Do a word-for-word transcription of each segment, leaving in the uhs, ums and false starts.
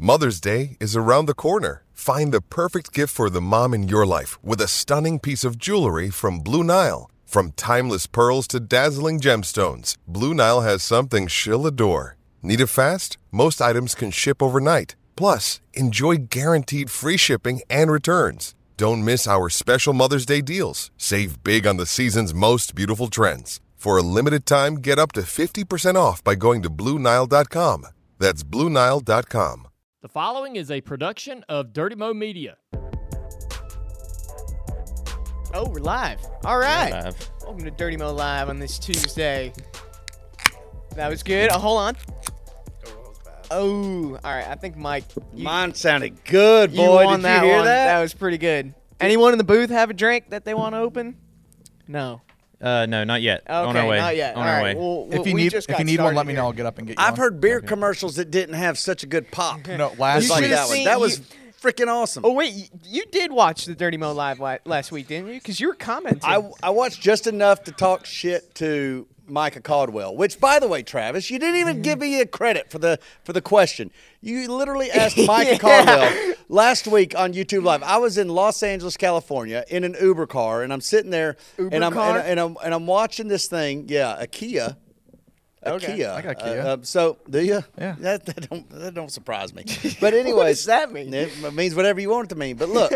Mother's Day is around the corner. Find the perfect gift for the mom in your life with a stunning piece of jewelry from Blue Nile. From timeless pearls to dazzling gemstones, Blue Nile has something she'll adore. Need it fast? Most items can ship overnight. Plus, enjoy guaranteed free shipping and returns. Don't miss our special Mother's Day deals. Save big on the season's most beautiful trends. For a limited time, get up to fifty percent off by going to Blue Nile dot com. That's Blue Nile dot com. The following is a production of Dirty Mo Media. Oh, we're live. All right. We're live. Welcome to Dirty Mo Live on this Tuesday. That was good. Oh, hold on. Oh, all right. I think Mike. You, Mine sounded good, you boy. won Did that you hear one. that? That was pretty good. Anyone in the booth have a drink that they want to open? No. Uh, no, not yet. Okay, on our way. not yet. On All our right. way. Well, If you we need just if got you need one, started let me here. know. I'll get up and get you I've one. heard beer commercials that didn't have such a good pop. No, last You like week. should've that one. seen- That was you- freaking awesome. Oh wait, you, you did watch the Dirty Mo Live li- last week, didn't you? Because you were commenting. I, I watched just enough to talk shit to Micah Caldwell, which, by the way, Travis, you didn't even give me a credit for the for the question. You literally asked Micah Yeah. Caldwell last week on YouTube Live. I was in Los Angeles, California, in an Uber car, and I'm sitting there, Uber and I'm car? and, and I'm and I'm watching this thing. Yeah, a Kia. A Okay. Kia. I got a Uh, Kia. uh, so do you? Yeah. That, that don't that don't surprise me. But anyways, does that mean? It means whatever you want it to mean. But look,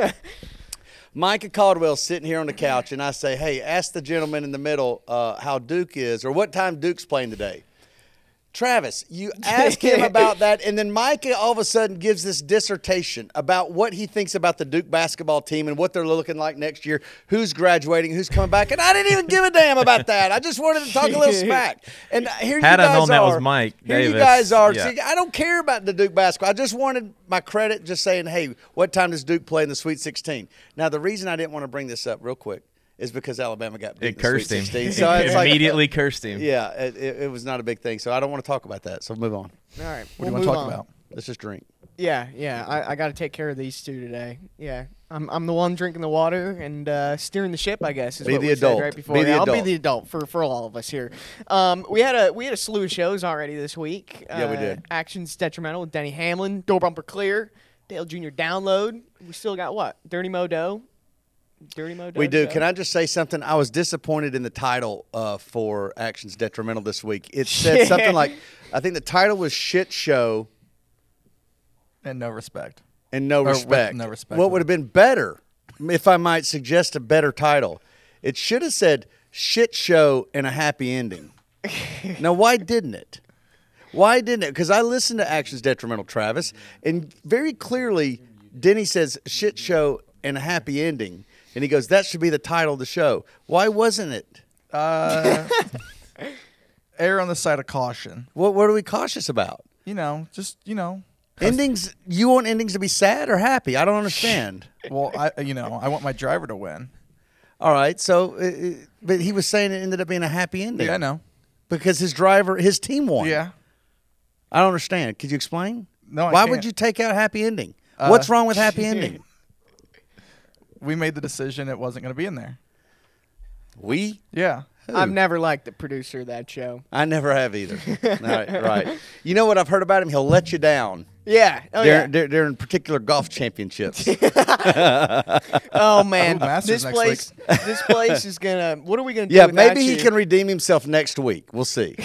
Micah Caldwell's sitting here on the couch, and I say, "Hey, ask the gentleman in the middle uh, how Duke is, or what time Duke's playing today." Travis, you ask him about that, and then Micah all of a sudden gives this dissertation about what he thinks about the Duke basketball team and what they're looking like next year, who's graduating, who's coming back, and I didn't even give a damn about that. I just wanted to talk a little smack. And here Had you I guys known that are. was Mike Here you Davis, guys are. yeah. See, I don't care about the Duke basketball. I just wanted my credit, just saying, hey, what time does Duke play in the Sweet sixteen? Now, the reason I didn't want to bring this up real quick is because Alabama got beat It in the cursed Sweet him. sixteen. So it's like, Immediately cursed him. yeah, it, it, it was not a big thing. So I don't want to talk about that. So move on. All right. What do we'll you want to move talk on. about? Let's just drink. Yeah, yeah. I, I got to take care of these two today. Yeah, I'm I'm the one drinking the water and uh, steering the ship. I guess is Be what the we adult. said right before. Be the Yeah, I'll adult. be the adult for, for all of us here. Um, we had a we had a slew of shows already this week. Yeah, we Uh, did. Actions Detrimental with Denny Hamlin, Door Bumper Clear, Dale Junior Download. We still got what? Dirty Mo Doe. Dirty Mo Doe. We do. Can I just say something? I was disappointed in the title uh, for Actions Detrimental this week. It said Yeah. something like, I think the title was Shit Show And no respect. and No Or with Respect. no respect. What would have been better, if I might suggest a better title? It should have said Shit Show and a Happy Ending. Now, why didn't it? Why didn't it? Because I listened to Actions Detrimental, Travis, and very clearly Denny says Shit Show and a Happy Ending. And he goes, that should be the title of the show. Why wasn't it? Uh, err on the side of caution. What, what are we cautious about? You know, just, you know. Endings, you want endings to be sad or happy? I don't understand. Well, I you know, I want my driver to win. All right, so, uh, uh, but he was saying it ended up being a happy ending. Yeah, I know. Because his driver, his team won. Yeah. I don't understand. Could you explain? No, I Why can't. would you take out happy ending? Uh, What's wrong with happy ending? We made the decision it wasn't going to be in there. We? Yeah. I've never liked the producer of that show. I never have either. right, right. You know what I've heard about him? He'll let you down. Yeah. Oh They're, yeah. they're, they're in particular golf championships. Oh man. Ooh, Masters this next place. This place is gonna. What are we gonna do? yeah, without maybe he you? can redeem himself next week. We'll see.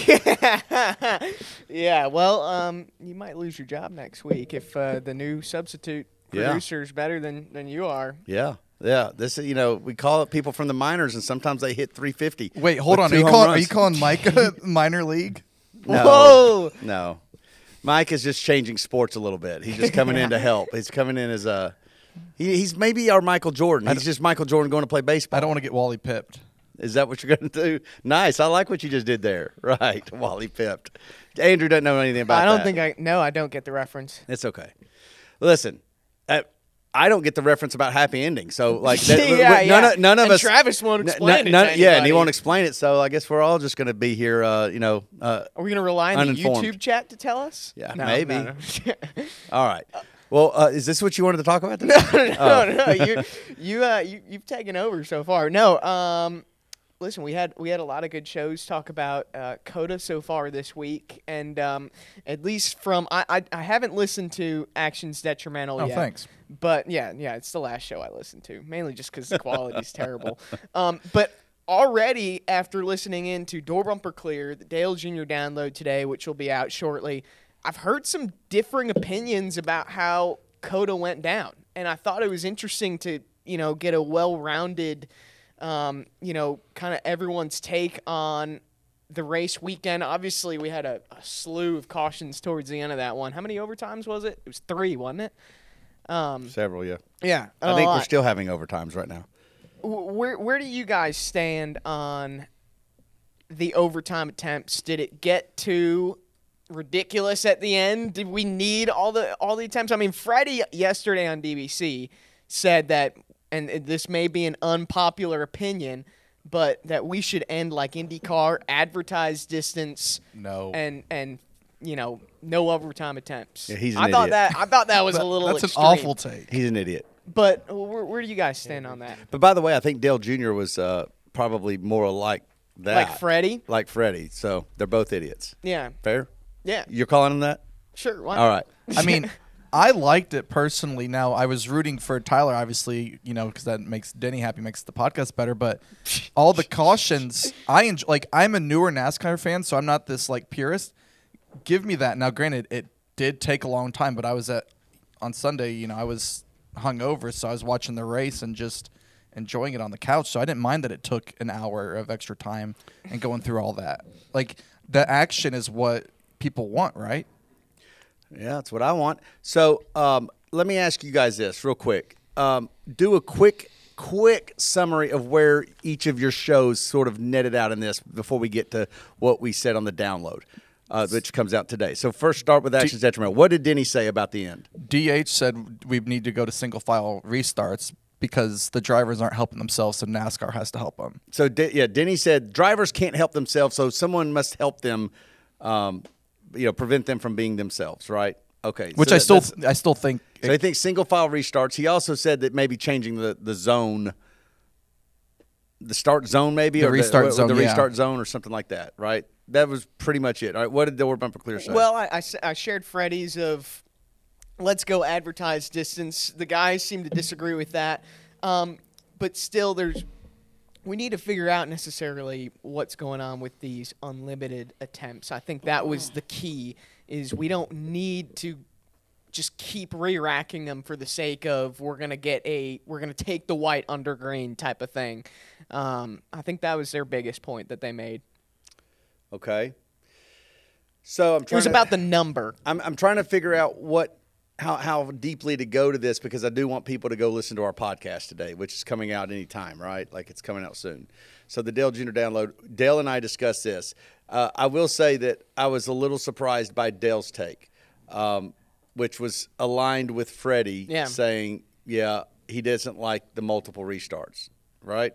Yeah, well, um, you might lose your job next week if uh, the new substitute Yeah. producer is better than, than you are. Yeah, yeah. This, you know, we call it people from the minors, and sometimes they hit three fifty. Wait, hold with on. two Are you, home calling, are runs. you calling Mike a minor league? No, Whoa! no. Mike is just changing sports a little bit. He's just coming in to help. He's coming in as a. He, he's maybe our Michael Jordan. He's just Michael Jordan going to play baseball. I don't want to get Wally pipped. Is that what you're going to do? Nice. I like what you just did there. Right, Wally pipped. Andrew doesn't know anything about I don't that. think I. No, I don't get the reference. It's okay. Listen, uh, I don't get the reference about happy ending. So, like, that, Yeah, none, yeah. Of, none of And us. Travis won't n- explain n- it none- to Yeah, and he anybody. won't explain it. So, I guess we're all just going to be here, uh, you know. Uh, Are we gonna rely on the Uninformed. YouTube chat to tell us? Yeah, No, maybe. No, no. all right. Well, uh, is this what you wanted to talk about today? no, no, no. You, you, uh, you, you've taken over so far. No, um, listen, we had we had a lot of good shows talk about uh, COTA so far this week, and um, at least from I, I I haven't listened to Actions Detrimental Oh, yet. thanks. But yeah, yeah, it's the last show I listened to, mainly just because the quality's terrible. Um, but already after listening into Door Bumper Clear, the Dale Junior download today, which will be out shortly, I've heard some differing opinions about how COTA went down, and I thought it was interesting to you know get a well-rounded. Um, you know, kind of everyone's take on the race weekend. Obviously, we had a, a slew of cautions towards the end of that one. How many overtimes was it? It was three, wasn't it? Um, Several, yeah. yeah. I think we're still having overtimes right now. Where where do you guys stand on the overtime attempts? Did it get too ridiculous at the end? Did we need all the all the attempts? I mean, Freddie yesterday on D B C said that. And this may be an unpopular opinion, but that we should end like IndyCar, advertised distance, No. and and you know no overtime attempts. Yeah, he's an I thought idiot. that I thought that was a little. That's extreme. an awful take. He's an idiot. But where, where do you guys stand on that? But by the way, I think Dale Junior was uh, probably more like that. Like Freddie? Like Freddie. So they're both idiots. Yeah, Fair? yeah, You're calling him that? sure. Why All not? right. I mean, I liked it personally. Now, I was rooting for Tyler, obviously, you know, because that makes Denny happy, makes the podcast better. But all the cautions, I enjoy. Like, I'm a newer NASCAR fan, so I'm not this like purist. Give me that. Now, granted, it did take a long time, but I was at on Sunday. You know, I was hungover, so I was watching the race and just enjoying it on the couch. So I didn't mind that it took an hour of extra time and going through all that. Like, the action is what people want, right? Yeah, that's what I want. So um, let me ask you guys this real quick. Um, do a quick, quick summary of where each of your shows sort of netted out in this before we get to what we said on the download, uh, which comes out today. So first start with Actions Detrimental. What did Denny say about the end? D H said we need to go to single file restarts because the drivers aren't helping themselves, so NASCAR has to help them. So, De- yeah, Denny said drivers can't help themselves, so someone must help them um, – you know, prevent them from being themselves, right? Okay. Which so I still, that's- I still think. So I think single file restarts. He also said that maybe changing the, the zone, the start zone maybe, The or restart the, zone, the yeah. restart zone or something like that, right? That was pretty much it. All right, what did Door Bumper Clear say? Well, I, I s- I shared Freddie's of let's go advertised distance. The guys seem to disagree with that. Um, but still, there's we need to figure out necessarily what's going on with these unlimited attempts. I think that was the key, is we don't need to just keep re-racking them for the sake of we're going to get a – we're going to take the white under green type of thing. Um, I think that was their biggest point that they made. Okay. So I'm It trying was to, about the number. I'm I'm trying to figure out what how how deeply to go to this, because I do want people to go listen to our podcast today, which is coming out any time, right? Like, it's coming out soon. So the Dale Junior download, Dale and I discussed this. Uh, I will say that I was a little surprised by Dale's take, um, which was aligned with Freddie Yeah. saying, yeah, he doesn't like the multiple restarts, right?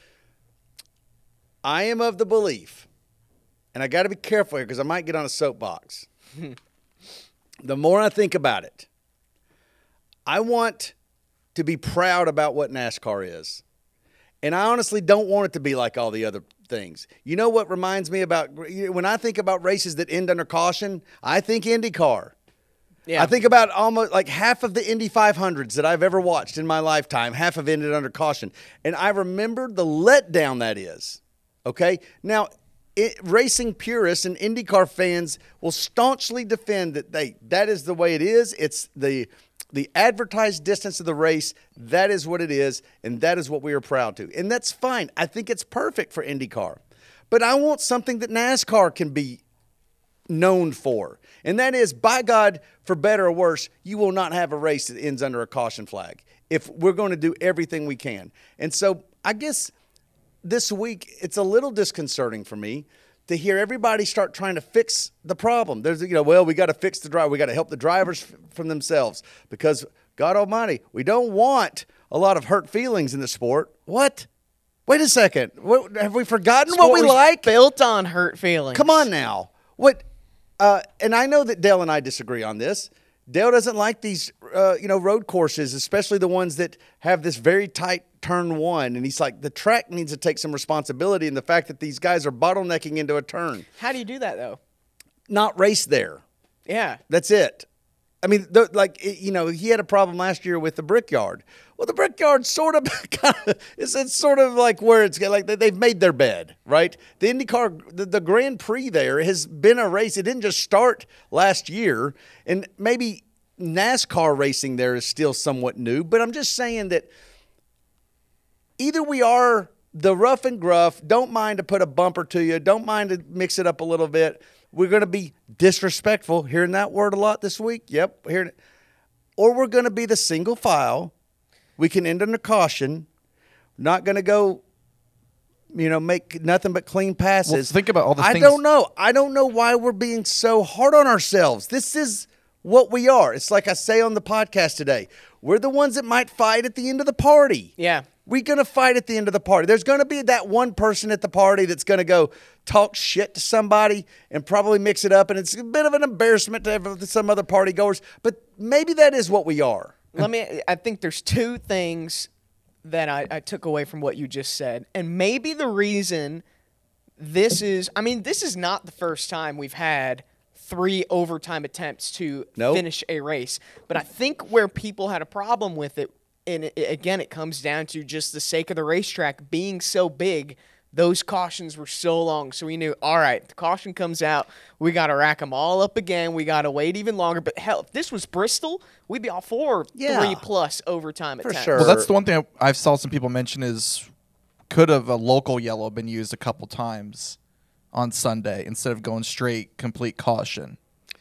I am of the belief, and I got to be careful here because I might get on a soapbox. The more I think about it, I want to be proud about what NASCAR is. And I honestly don't want it to be like all the other things. You know what reminds me about, when I think about races that end under caution, I think IndyCar. Yeah. I think about almost like half of the Indy five hundreds that I've ever watched in my lifetime, half have ended under caution. And I remember the letdown that is. Okay? Now, it, racing purists and IndyCar fans will staunchly defend that they that is the way it is. It's the the advertised distance of the race. That is what it is, and that is what we are proud to. And that's fine. I think it's perfect for IndyCar. But I want something that NASCAR can be known for. And that is, by God, for better or worse, you will not have a race that ends under a caution flag if we're going to do everything we can. And so I guess this week it's a little disconcerting for me to hear everybody start trying to fix the problem. There's, you know, well, we got to fix the driver. We got to help the drivers f- from themselves because, God almighty, we don't want a lot of hurt feelings in the sport. What? Wait a second. What, have we forgotten what we was like? built on hurt feelings. Come on now. What? Uh, and I know that Dale and I disagree on this. Dale doesn't like these, uh, you know, road courses, especially the ones that have this very tight turn one. And he's like, the track needs to take some responsibility in the fact that these guys are bottlenecking into a turn. How do you do that, though? Not race there. Yeah. That's it. I mean, the, like, it, you know, he had a problem last year with the Brickyard. Well, the Brickyard sort of, kind of it's, it's sort of like where it's like they've made their bed, right? The IndyCar, the, the Grand Prix there has been a race. It didn't just start last year, and maybe NASCAR racing there is still somewhat new. But I'm just saying that either we are the rough and gruff, don't mind to put a bumper to you, don't mind to mix it up a little bit. We're going to be disrespectful. Hearing that word a lot this week? Yep. Hearing it. Or we're going to be the single file. We can end under caution. Not going to go, you know, make nothing but clean passes. Well, think about all the I things. don't know. I don't know why we're being so hard on ourselves. This is what we are. It's like I say on the podcast today. We're the ones that might fight at the end of the party. Yeah. We're going to fight at the end of the party. There's going to be that one person at the party that's going to go talk shit to somebody and probably mix it up, and it's a bit of an embarrassment to some other party goers, but maybe that is what we are. Let me. I think there's two things that I, I took away from what you just said, and maybe the reason this is. I mean, this is not the first time we've had three overtime attempts to Nope. finish a race, but I think where people had a problem with it, and it, again, it comes down to just the sake of the racetrack being so big. Those cautions were so long, so we knew, all right, the caution comes out, we got to rack them all up again, we got to wait even longer. But hell, if this was Bristol, we'd be all for Yeah. three-plus overtime For attempts. sure. Well, that's the one thing I, I've saw some people mention is could have a local yellow been used a couple times on Sunday instead of going straight complete caution.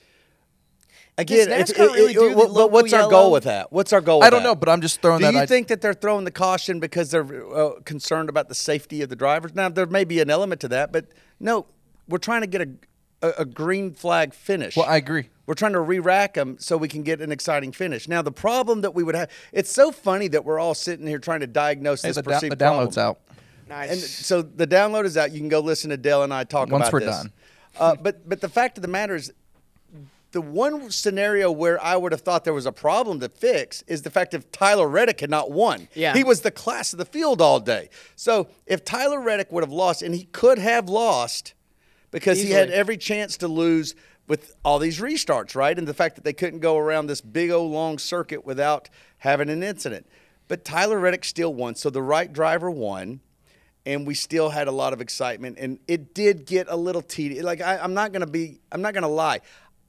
Does Again, if- NASCAR really it- do it- the what- local what's our yellow? goal with that? What's our goal with I don't that? know, but I'm just throwing Do that. you I, think that they're throwing the caution because they're uh, concerned about the safety of the drivers? Now, there may be an element to that, but no, we're trying to get a, a, a green flag finish. Well, I agree. We're trying to re-rack them so we can get an exciting finish. Now, the problem that we would have, it's so funny that we're all sitting here trying to diagnose Hey, this the, da- perceived the download's problem. out. Nice. And so the download is out. You can go listen to Dale and I talk Once about we're this. done. Uh, but but the fact of the matter is, the one scenario where I would have thought there was a problem to fix is the fact that Tyler Reddick had not won. Yeah. He was the class of the field all day. So if Tyler Reddick would have lost, and he could have lost because he had Easily. every chance to lose with all these restarts, right? And the fact that they couldn't go around this big old long circuit without having an incident. But Tyler Reddick still won. So the right driver won. And we still had a lot of excitement, and it did get a little tedious. Like I, I'm not gonna be, I'm not gonna lie.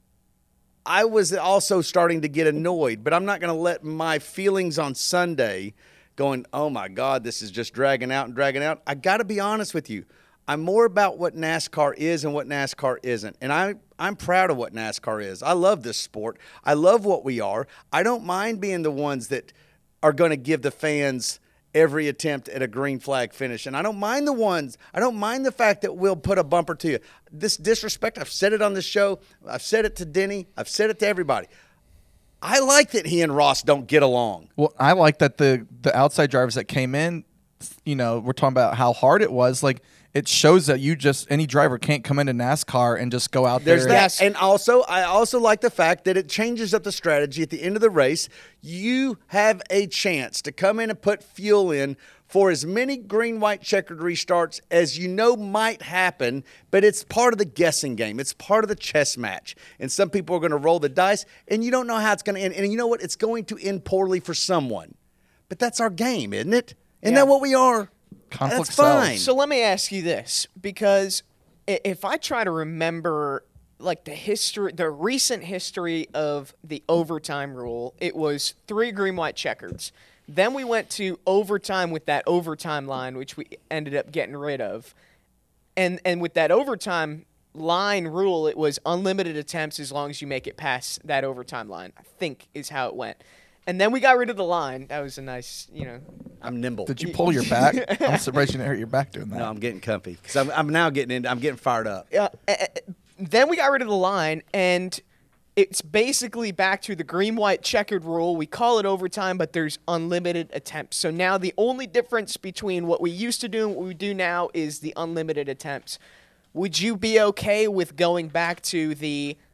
I was also starting to get annoyed, but I'm not gonna let my feelings on Sunday, going, oh my God, this is just dragging out and dragging out. I got to be honest with you. I'm more about what NASCAR is and what NASCAR isn't, and I, I'm proud of what NASCAR is. I love this sport. I love what we are. I don't mind being the ones that are going to give the fans every attempt at a green flag finish. And I don't mind the ones, I don't mind the fact that we'll put a bumper to you. This disrespect, I've said it on the show. I've said it to Denny. I've said it to everybody. I like that he and Ross don't get along. Well, I like that the the outside drivers that came in, you know, we're talking about how hard it was. Like, it shows that you just, any driver can't come into NASCAR and just go out There's there. that. And also, I also like the fact that it changes up the strategy at the end of the race. You have a chance to come in and put fuel in for as many green, white, checkered restarts as you know might happen, but it's part of the guessing game. It's part of the chess match. And some people are going to roll the dice, and you don't know how it's going to end. And you know what? It's going to end poorly for someone. But that's our game, isn't it? Isn't Yeah. that what we are? Conflict That's sells. fine. So let me ask you this, because i- if I try to remember like the history, the recent history of the overtime rule, it was three green, white checkers. Then we went to overtime with that overtime line, which we ended up getting rid of. And and with that overtime line rule, it was unlimited attempts as long as you make it past that overtime line, I think is how it went. And then we got rid of the line. That was a nice, you know. I'm nimble. Did you pull your back? I'm surprised you didn't hurt your back doing that. No, I'm getting comfy because I'm, I'm now getting in. I'm getting fired up. Uh, uh, then we got rid of the line, and it's basically back to the green, white, checkered rule. We call it overtime, but there's unlimited attempts. So now the only difference between what we used to do and what we do now is the unlimited attempts. Would you be okay with going back to the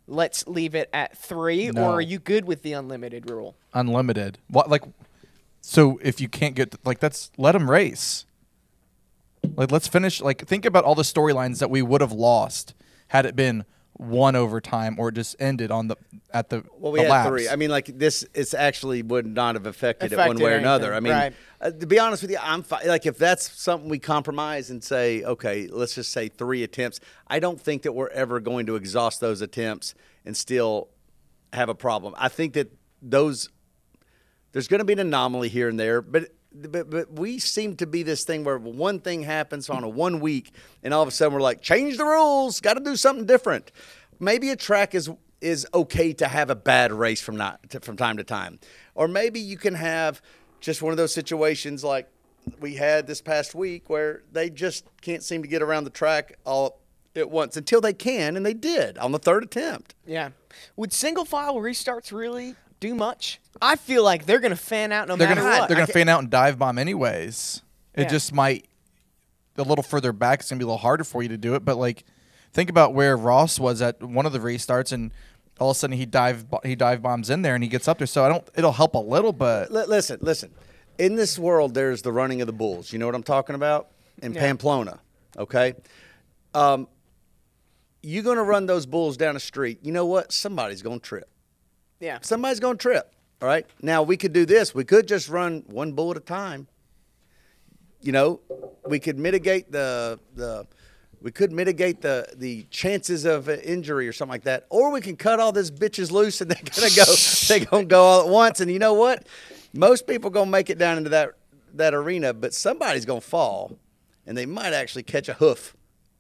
let's leave it at three, No. or are you good with the unlimited rule? Unlimited. What like? So if you can't get like that's let them race. Like let's finish. Like think about all the storylines that we would have lost had it been one overtime or just ended on the at the Well, we the had laps. three. I mean, like this, it's actually would not have affected, it Affected one way or another. anything, I mean, right. uh, to be honest with you, I'm fi- like if that's something we compromise and say, okay, let's just say three attempts. I don't think that we're ever going to exhaust those attempts and still have a problem. I think that those there's going to be an anomaly here and there, but. But, but we seem to be this thing where one thing happens on a one week, and all of a sudden we're like, change the rules, got to do something different. Maybe a track is is okay to have a bad race from not to, from time to time, or maybe you can have just one of those situations like we had this past week where they just can't seem to get around the track all at once until they can, and they did on the third attempt. Yeah. Would single file restarts really do much? I feel like they're going to fan out no They're matter gonna what. they're gonna fan out and dive bomb anyways. It Yeah. just might a little further back. It's gonna be a little harder for you to do it. But like, think about where Ross was at one of the restarts, and all of a sudden he dive bo- he dive bombs in there and he gets up there. So I don't. It'll help a little, but L- listen, listen. In this world, there's the running of the bulls. You know what I'm talking about? In Yeah. Pamplona, okay? Um, you're going to run those bulls down the street. You know what? Somebody's going to trip. Yeah. Somebody's going to trip, all right? Now, we could do this. We could just run one bull at a time. You know, we could mitigate the the we could mitigate the the chances of an injury or something like that, or we can cut all these bitches loose and they're gonna go they're gonna go all at once. And you know what? Most people gonna make it down into that that arena, but somebody's gonna fall, and they might actually catch a hoof.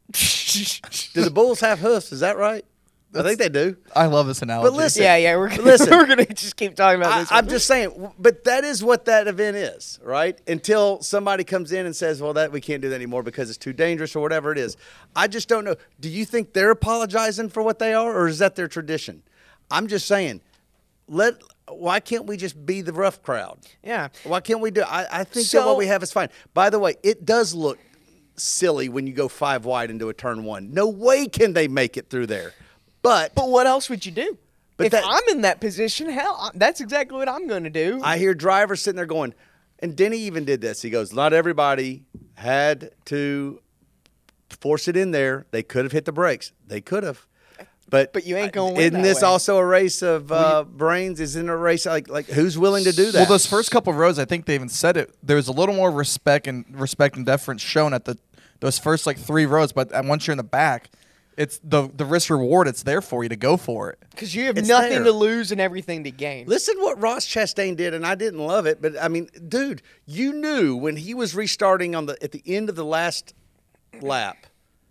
Do the bulls have hoofs? Is that right? I think they do. I love this analogy. But listen, Yeah, yeah, we're gonna, Listen. we're gonna just keep talking about I, this. I'm one. just saying, w- but that is what that event is, right? Until somebody comes in and says, well, that we can't do that anymore because it's too dangerous or whatever it is. I just don't know. Do you think they're apologizing for what they are, or is that their tradition? I'm just saying, let why can't we just be the rough crowd? Yeah. Why can't we do I, I think that So- what we have is fine. By the way, it does look silly when you go five wide into a turn one. No way can they make it through there. But But what else would you do? But if that- I'm in that position, hell, I- that's exactly what I'm going to do. I hear drivers sitting there going, and Denny even did this. He goes, not everybody had to force it in there. They could have hit the brakes. They could have. But But you ain't gonna win Isn't that this way. also a race of uh, brains? Isn't it a race like like who's willing to do that? Well, those first couple of rows, I think they even said it. There was a little more respect and respect and deference shown at the those first like three rows. But once you're in the back, it's the the risk reward. It's there for you to go for it. Because you have It's nothing there. to lose and everything to gain. Listen what Ross Chastain did, and I didn't love it, but I mean, dude, you knew when he was restarting on the at the end of the last lap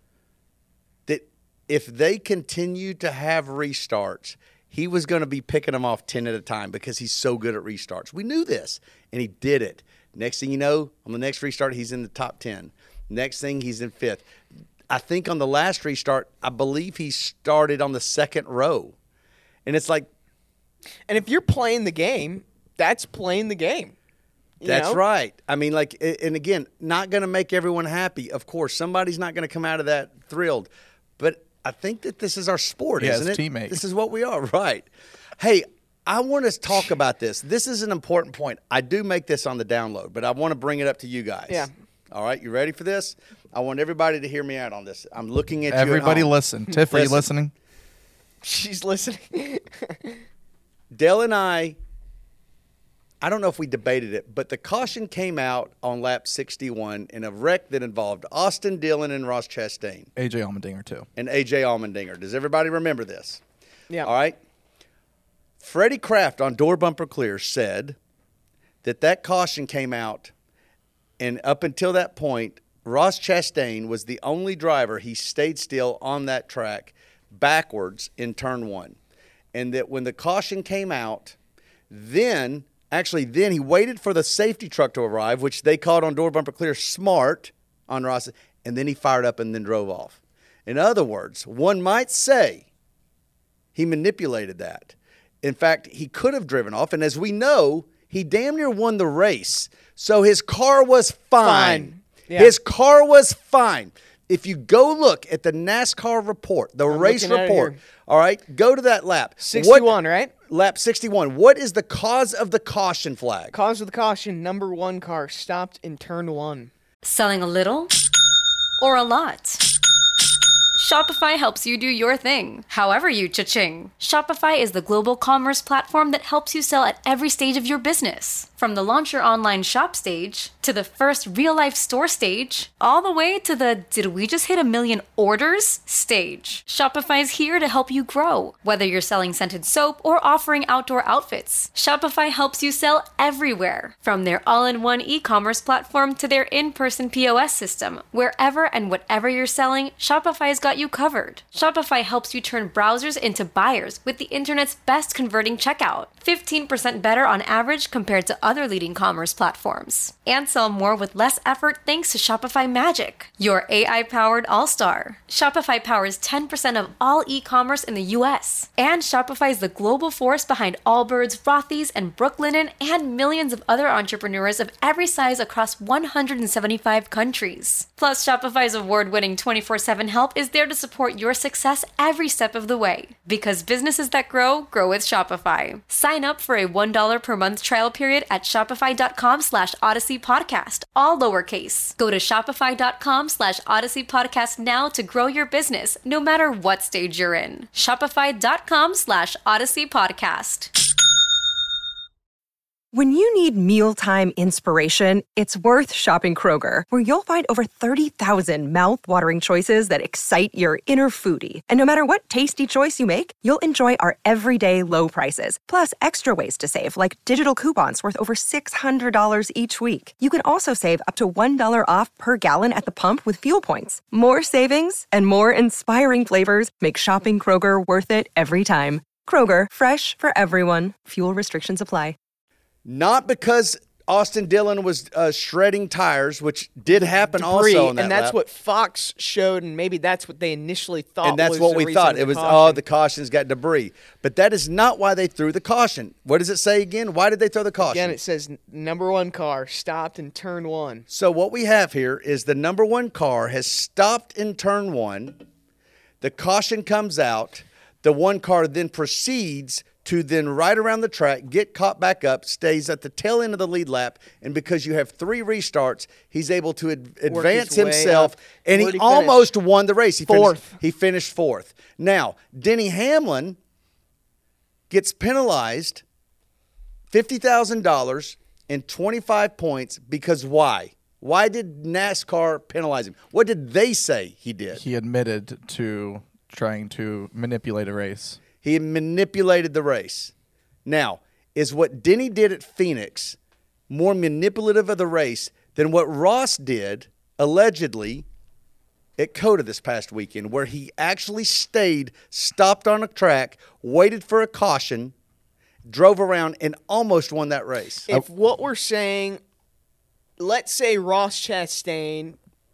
that if they continued to have restarts, he was going to be picking them off ten at a time because he's so good at restarts. We knew this, and he did it. Next thing you know, on the next restart, he's in the top ten. Next thing, he's in fifth. I think on the last restart, I believe he started on the second row. And it's like, And if you're playing the game, that's playing the game. You that's know? right. I mean, like, a- and again, not going to make everyone happy. Of course, somebody's not going to come out of that thrilled. But I think that this is our sport, Yeah, isn't it's it? teammate. This is what we are, right? Hey, I want to talk about this. This is an important point. I do make this on the download, but I want to bring it up to you guys. Yeah. All right, you ready for this? I want everybody to hear me out on this. I'm looking at Everybody you at home. listen. Tiff, are you Listen. listening? She's listening. Dale and I, I don't know if we debated it, but the caution came out on lap sixty-one in a wreck that involved Austin Dillon and Ross Chastain A J Allmendinger too. and A J Allmendinger. Does everybody remember this? Yeah. All right. Freddie Kraft on Door Bumper Clear said that that caution came out, and up until that point, Ross Chastain was the only driver. He stayed still on that track backwards in turn one. And that when the caution came out, then, actually, then he waited for the safety truck to arrive, which they called on Door Bumper Clear smart on Ross, and then he fired up and then drove off. In other words, one might say he manipulated that. In fact, he could have driven off, and as we know, he damn near won the race. So his car was fine. Fine. Yeah. His car was fine. If you go look at the NASCAR report, the I'm race looking at it report, here. all right, go to that lap. sixty-one, What- right? Lap sixty-one. What is the cause of the caution flag? Cause of the caution, number one car stopped in turn one. Selling a little or a lot? Shopify helps you do your thing, however you cha-ching. Shopify is the global commerce platform that helps you sell at every stage of your business. From the launch your online shop stage, to the first real-life store stage, all the way to the did we just hit a million orders stage. Shopify is here to help you grow. Whether you're selling scented soap or offering outdoor outfits, Shopify helps you sell everywhere. From their all-in-one e-commerce platform to their in-person P O S system, wherever and whatever you're selling, Shopify's got you covered. Shopify helps you turn browsers into buyers with the internet's best converting checkout. fifteen percent better on average compared to other leading commerce platforms. And sell more with less effort thanks to Shopify Magic, your A I-powered all-star. Shopify powers ten percent of all e-commerce in the U S. And Shopify is the global force behind Allbirds, Rothy's, and Brooklinen, and millions of other entrepreneurs of every size across one hundred seventy-five countries. Plus, Shopify's award-winning twenty-four seven help is there to support your success every step of the way. Because businesses that grow, grow with Shopify. Sign up for a one dollar per month trial period at shopify.com slash Odyssey Podcast, all lowercase. Go to shopify.com slash Odyssey Podcast now to grow your business, no matter what stage you're in. Shopify.com slash Odyssey Podcast. When you need mealtime inspiration, it's worth shopping Kroger, where you'll find over thirty thousand mouth-watering choices that excite your inner foodie. And no matter what tasty choice you make, you'll enjoy our everyday low prices, plus extra ways to save, like digital coupons worth over six hundred dollars each week. You can also save up to one dollar off per gallon at the pump with fuel points. More savings and more inspiring flavors make shopping Kroger worth it every time. Kroger, fresh for everyone. Fuel restrictions apply. Not because Austin Dillon was uh, shredding tires, which did happen Debris, also on that and that's lap. what Fox showed, and maybe that's what they initially thought. And that's was what the we reason thought. for It the was, caution. oh, the caution's got debris. But that is not why they threw the caution. What does it say again? Why did they throw the caution? Again, it says n- number one car stopped in turn one. So what we have here is the number one car has stopped in turn one. The caution comes out. The one car then proceeds to then right around the track, get caught back up, stays at the tail end of the lead lap, and because you have three restarts, he's able to ad- advance his way himself, up. and Where'd he he finish? almost won the race. He Fourth. Finished, he finished fourth. Now, Denny Hamlin gets penalized fifty thousand dollars and twenty-five points because why? Why did NASCAR penalize him? What did they say he did? He admitted to trying to manipulate a race. He manipulated the race. Now, is what Denny did at Phoenix more manipulative of the race than what Ross did, allegedly, at COTA this past weekend, where he actually stayed, stopped on a track, waited for a caution, drove around, and almost won that race? If what we're saying, let's say Ross Chastain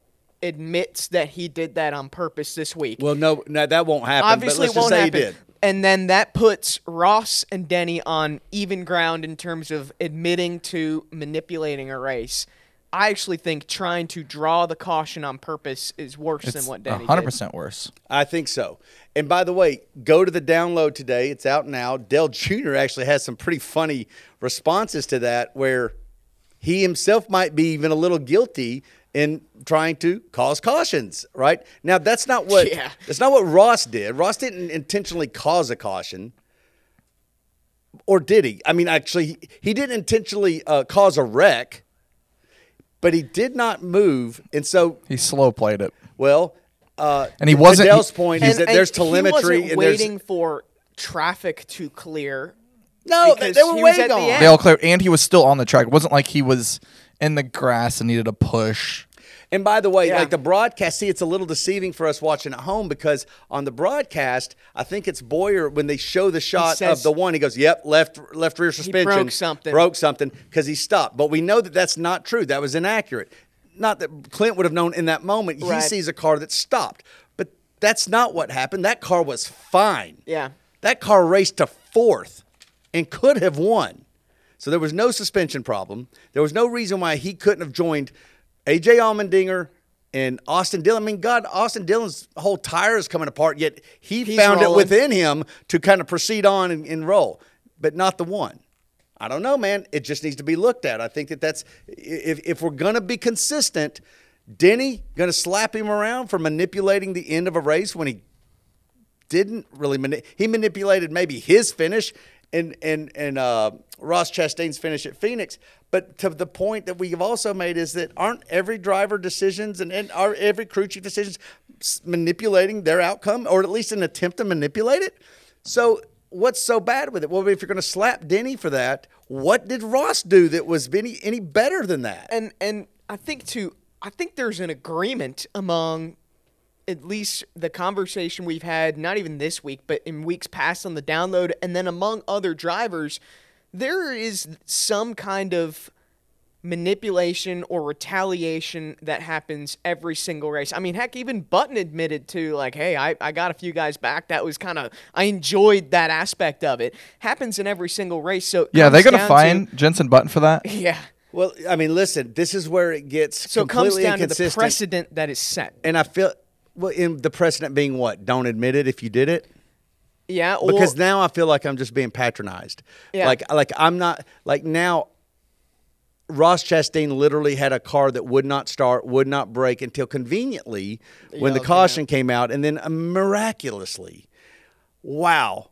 admits that he did that on purpose this week. Well, no, no that won't happen. Obviously, but let's it won't just say happen. he did. And then that puts Ross and Denny on even ground in terms of admitting to manipulating a race. I actually think trying to draw the caution on purpose is worse It's than what Denny one hundred did. percent worse. I think so. And by the way, go to the download today. It's out now. Dale Junior actually has some pretty funny responses to that where he himself might be even a little guilty in trying to cause cautions, right? Now, that's not what Yeah. that's not what Ross did. Ross didn't intentionally cause a caution. Or did he? I mean, actually, he, he didn't intentionally uh, cause a wreck, but he did not move. And so, He slow played it. well, uh, And he to wasn't- Dale's he- point is that there's telemetry He wasn't and there's waiting for traffic to clear. no, they, because they were he was way at the gone. end. They all cleared, and he was still on the track. It wasn't like he was in the grass and needed a push. And by the way, Yeah. like the broadcast, see, it's a little deceiving for us watching at home because on the broadcast, I think it's Boyer when they show the shot says- of the one, he goes, "Yep, left left rear suspension, broke something. broke something," because he stopped. But we know that that's not true. That was inaccurate. Not that Clint would have known in that moment. He Right. sees a car that stopped, but that's not what happened. That car was fine. Yeah. That car raced to fourth and could have won. So there was no suspension problem. There was no reason why he couldn't have joined A J Allmendinger and Austin Dillon. I mean, God, Austin Dillon's whole tire is coming apart, yet he He's found rolling. it within him to kind of proceed on and, and roll, but not the one. I don't know, man. It just needs to be looked at. I think that that's if if we're gonna be consistent, Denny gonna slap him around for manipulating the end of a race when he didn't really mani- he manipulated maybe his finish and and and uh, Ross Chastain's finish at Phoenix. But to the point that we've also made is that aren't every driver decisions and, and are every crew chief decisions manipulating their outcome, or at least an attempt to manipulate it? So what's so bad with it? Well, if you're going to slap Denny for that, what did Ross do that was any any better than that? And and I think too, I think there's an agreement among at least the conversation we've had, not even this week, but in weeks past on the download, and then among other drivers, there is some kind of manipulation or retaliation that happens every single race. I mean, heck, even Button admitted to, like, hey, I, I got a few guys back. That was kind of, I enjoyed that aspect of it. Happens in every single race. So it Yeah, they're comes going to down fine Jensen Button for that. Yeah. Well, I mean, listen, this is where it gets So it comes completely down to the inconsistent. precedent that is set. And I feel, well, in the precedent being what? Don't admit it if you did it? Yeah. Or, Because now I feel like I'm just being patronized. Yeah. Like, like I'm not, like now, Ross Chastain literally had a car that would not start, would not brake until conveniently when the Yeah, caution came out. And then uh, miraculously, wow,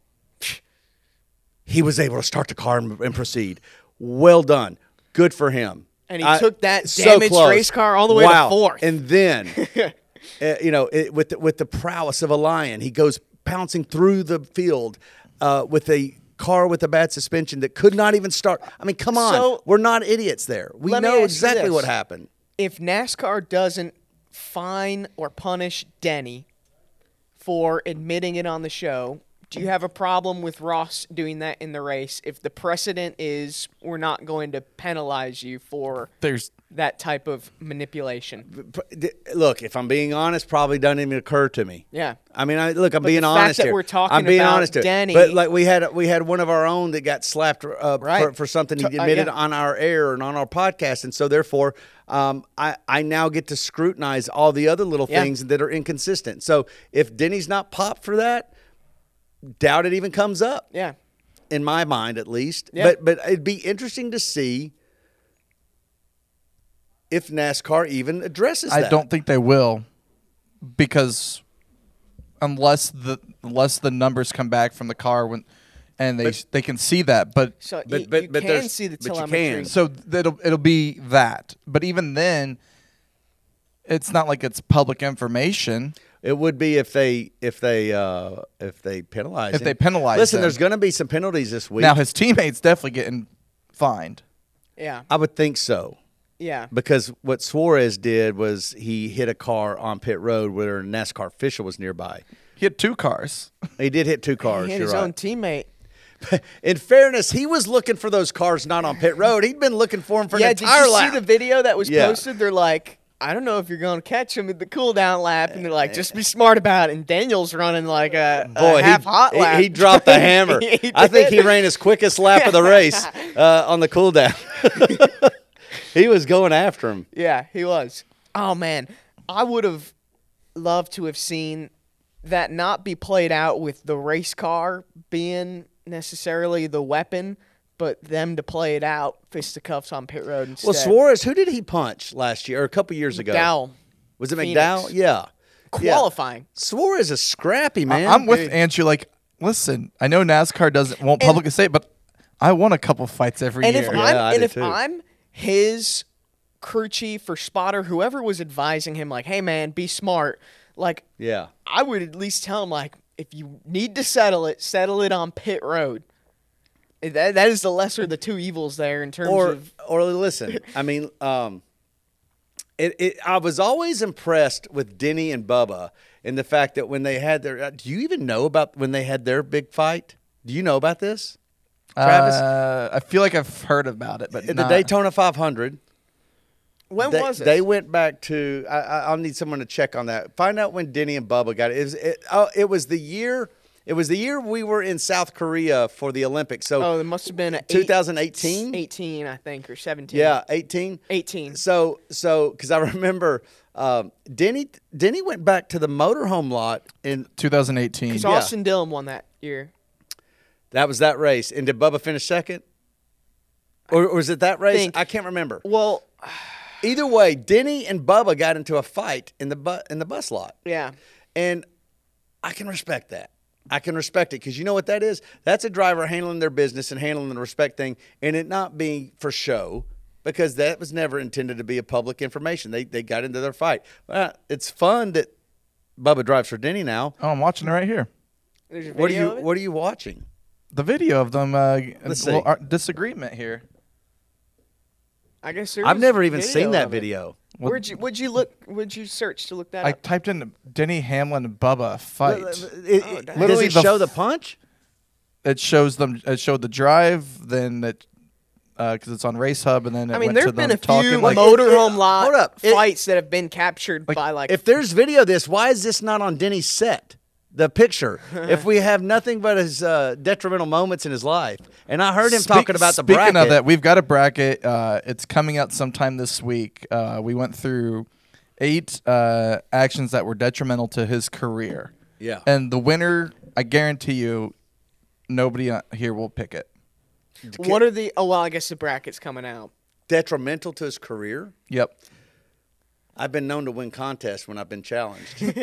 he was able to start the car and, and proceed. Well done. Good for him. And he I- took that so damaged close. race car all the way wow. to fourth. And then, uh, you know, it, with the, with the prowess of a lion, he goes pouncing through the field uh, with a car with a bad suspension that could not even start. I mean, come on. So- We're not idiots there. We Let me know ask you exactly this. what happened. If NASCAR doesn't fine or punish Denny for admitting it on the show, do you have a problem with Ross doing that in the race if the precedent is we're not going to penalize you for There's that type of manipulation? Look, if I'm being honest, probably doesn't even occur to me. Yeah. I mean, I, look, I'm But being the fact honest that here. we're talking I'm being about honest here. Denny- But like we had, we had one of our own that got slapped uh, Right. for, for something he To- uh, admitted yeah. on our air and on our podcast, and so therefore, um, I I now get to scrutinize all the other little Yeah. things that are inconsistent. So if Denny's not popped for that, doubt it even comes up. Yeah. In my mind, at least. Yeah. But but it'd be interesting to see if NASCAR even addresses that. I don't think they will, because unless the unless the numbers come back from the car when, and they But- they can see that, but So But- you, but- you but can there's- see the but you telemetry. can. so it'll it'll be that. But even then, it's not like it's public information. It would be if they if they uh, if they penalize If him. they penalize Listen, him. there's going to be some penalties this week. Now his teammates definitely getting fined. Yeah. I would think so, Yeah. because what Suarez did was he hit a car on pit road where a NASCAR official was nearby. He had two cars. He did hit two cars. He hit you're his right. own teammate. In fairness, he was looking for those cars not on pit road. He'd been looking for them for Yeah, an did entire you lap. see the video that was Yeah. posted? They're like, I don't know if you're going to catch him at the cool down lap. And they're like, just be smart about it. And Daniel's running like a, Boy, a half he, hot he- lap. he dropped the hammer. He I think did. he ran his quickest lap of the race uh, on the cool down. He was going after him. Yeah, he was. Oh, man. I would have loved to have seen that not be played out with the race car being necessarily the weapon, but them to play it out fisticuffs on pit road instead. Well, Suarez, who did he punch last year or a couple years ago? McDowell. Was it Phoenix. McDowell? Yeah. Yeah. Qualifying. Suarez is scrappy, man. I, I'm with Andrew. Like, listen, I know NASCAR doesn't won't And- publicly say it, but I won a couple fights every And year. if Yeah, I'm I and do if too. I'm his crew chief or spotter, whoever was advising him, like, hey man, be smart. Like, Yeah. I would at least tell him, like, if you need to settle it, settle it on pit road. That that is the lesser of the two evils there in terms Or of or listen, I mean, um, it, it. I was always impressed with Denny and Bubba in the fact that when they had their. Do you even know about when they had their big fight? Do you know about this, Travis? Uh, I feel like I've heard about it, but At not. the Daytona five hundred. when they, was it? They went back to. I, I, I'll need someone to check on that. Find out when Denny and Bubba got it. It was, it, oh, it was the year It was the year we were in South Korea for the Olympics. So Oh, it must have been a twenty eighteen. eighteen, I think, or seventeen. Yeah, eighteen. eighteen. So, so because I remember um, Denny Denny went back to the motorhome lot, and twenty eighteen. Because Yeah. Austin Dillon won that year. that was that race. And did Bubba finish second? Or, or was it that race? think- I can't remember. Well, Either way, Denny and Bubba got into a fight in the bu- in the bus lot. yeah. And I can respect that. I can respect it because you know what that is? That's a driver handling their business and handling the respect thing and it not being for show because that was never intended to be a public information. They they got into their fight. Well, it's fun that Bubba drives for Denny now. Oh, I'm watching it right here. There's a What are video you of it? What are you watching? The video of them. Uh, Let's well, see. our disagreement here. I guess there I've is never even video seen that of it. video. Where'd you Would you look? Would you search to look that I up? typed in Denny Hamlin and Bubba fight. It- it- does Literally it the show f- the punch? It shows them. It showed the drive, then it because it's on Race Hub, and then it I mean, went there to have been them a talking few like. motorhome it- lot hold up. It- fights that have been captured by like. If there's video of this, why is this not on Denny's set? The picture. If we have nothing but his uh, detrimental moments in his life, and I heard him Speak- talking about the speaking bracket. of that, we've got a bracket. Uh, it's coming out sometime this week. Uh, we went through eight uh, actions that were detrimental to his career. Yeah. And the winner, I guarantee you, nobody uh, here will pick it. what are the? Oh well, I guess the bracket's coming out. detrimental to his career. Yep. I've been known to win contests when I've been challenged. Leave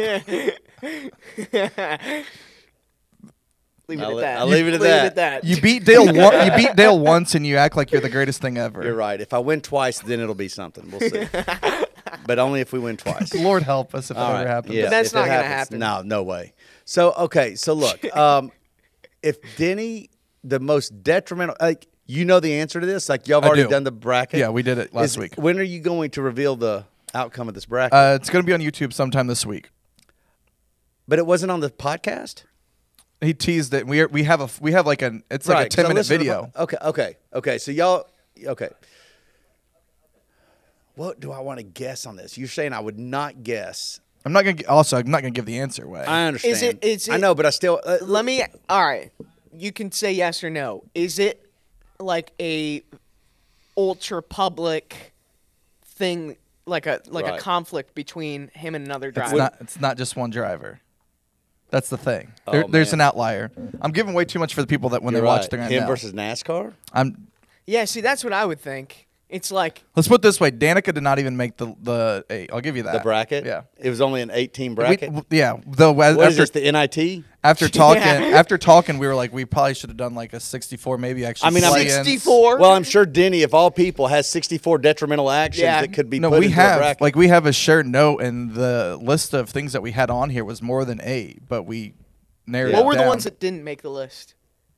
it I'll at le- that. I'll leave it at Leave that. it at that. You beat Dale. One, you beat Dale once, and you act like you're the greatest thing ever. You're right. If I win twice, then it'll be something. We'll see. But only if we win twice. Lord help us if All that right. ever happens. Yeah, But that's if it not gonna happens. happen. No, no way. So okay, so look, um, if Denny, the most detrimental, like you know the answer to this, like y'all have I already do. done the bracket. Yeah, we did it last Is- week. When are you going to reveal the outcome of this bracket? Uh, it's going to be on YouTube sometime this week. but it wasn't on the podcast. He teased it. We are, we have a we have like an it's like a 'cause ten I minute listened to the video. po- okay, okay, okay. So y'all, okay. What do I want to guess on this? You're saying I would not guess. I'm not gonna also I'm not gonna give the answer away. I understand. Is it- is I it- know, but I still. Uh, Let me. All right. You can say yes or no. Is it like a ultra public thing, like a like Right. a conflict between him and another It's driver? not it's not just one driver. That's the thing. Oh, There, there's man. an outlier. I'm giving way too much for the people that when you're they watch right. the Grand him Now. versus NASCAR. I'm Yeah. See, that's what I would think. It's like let's put it this way. Danica did not even make the the eight. I'll give you that. The bracket. Yeah. It was only an eight-team We- bracket. w- yeah. Though what after is this? The N I T. after talking Yeah. after talking, we were like, we probably should have done like a sixty-four, maybe actually. I mean, I'm- play-ins. sixty-four. Well, I'm sure Denny, of all people, has sixty-four detrimental actions Yeah. that could be No, put we into a have bracket. like we have a shared note, and the list of things that we had on here was more than eight, but we narrowed. what it were the down. ones that didn't make the list?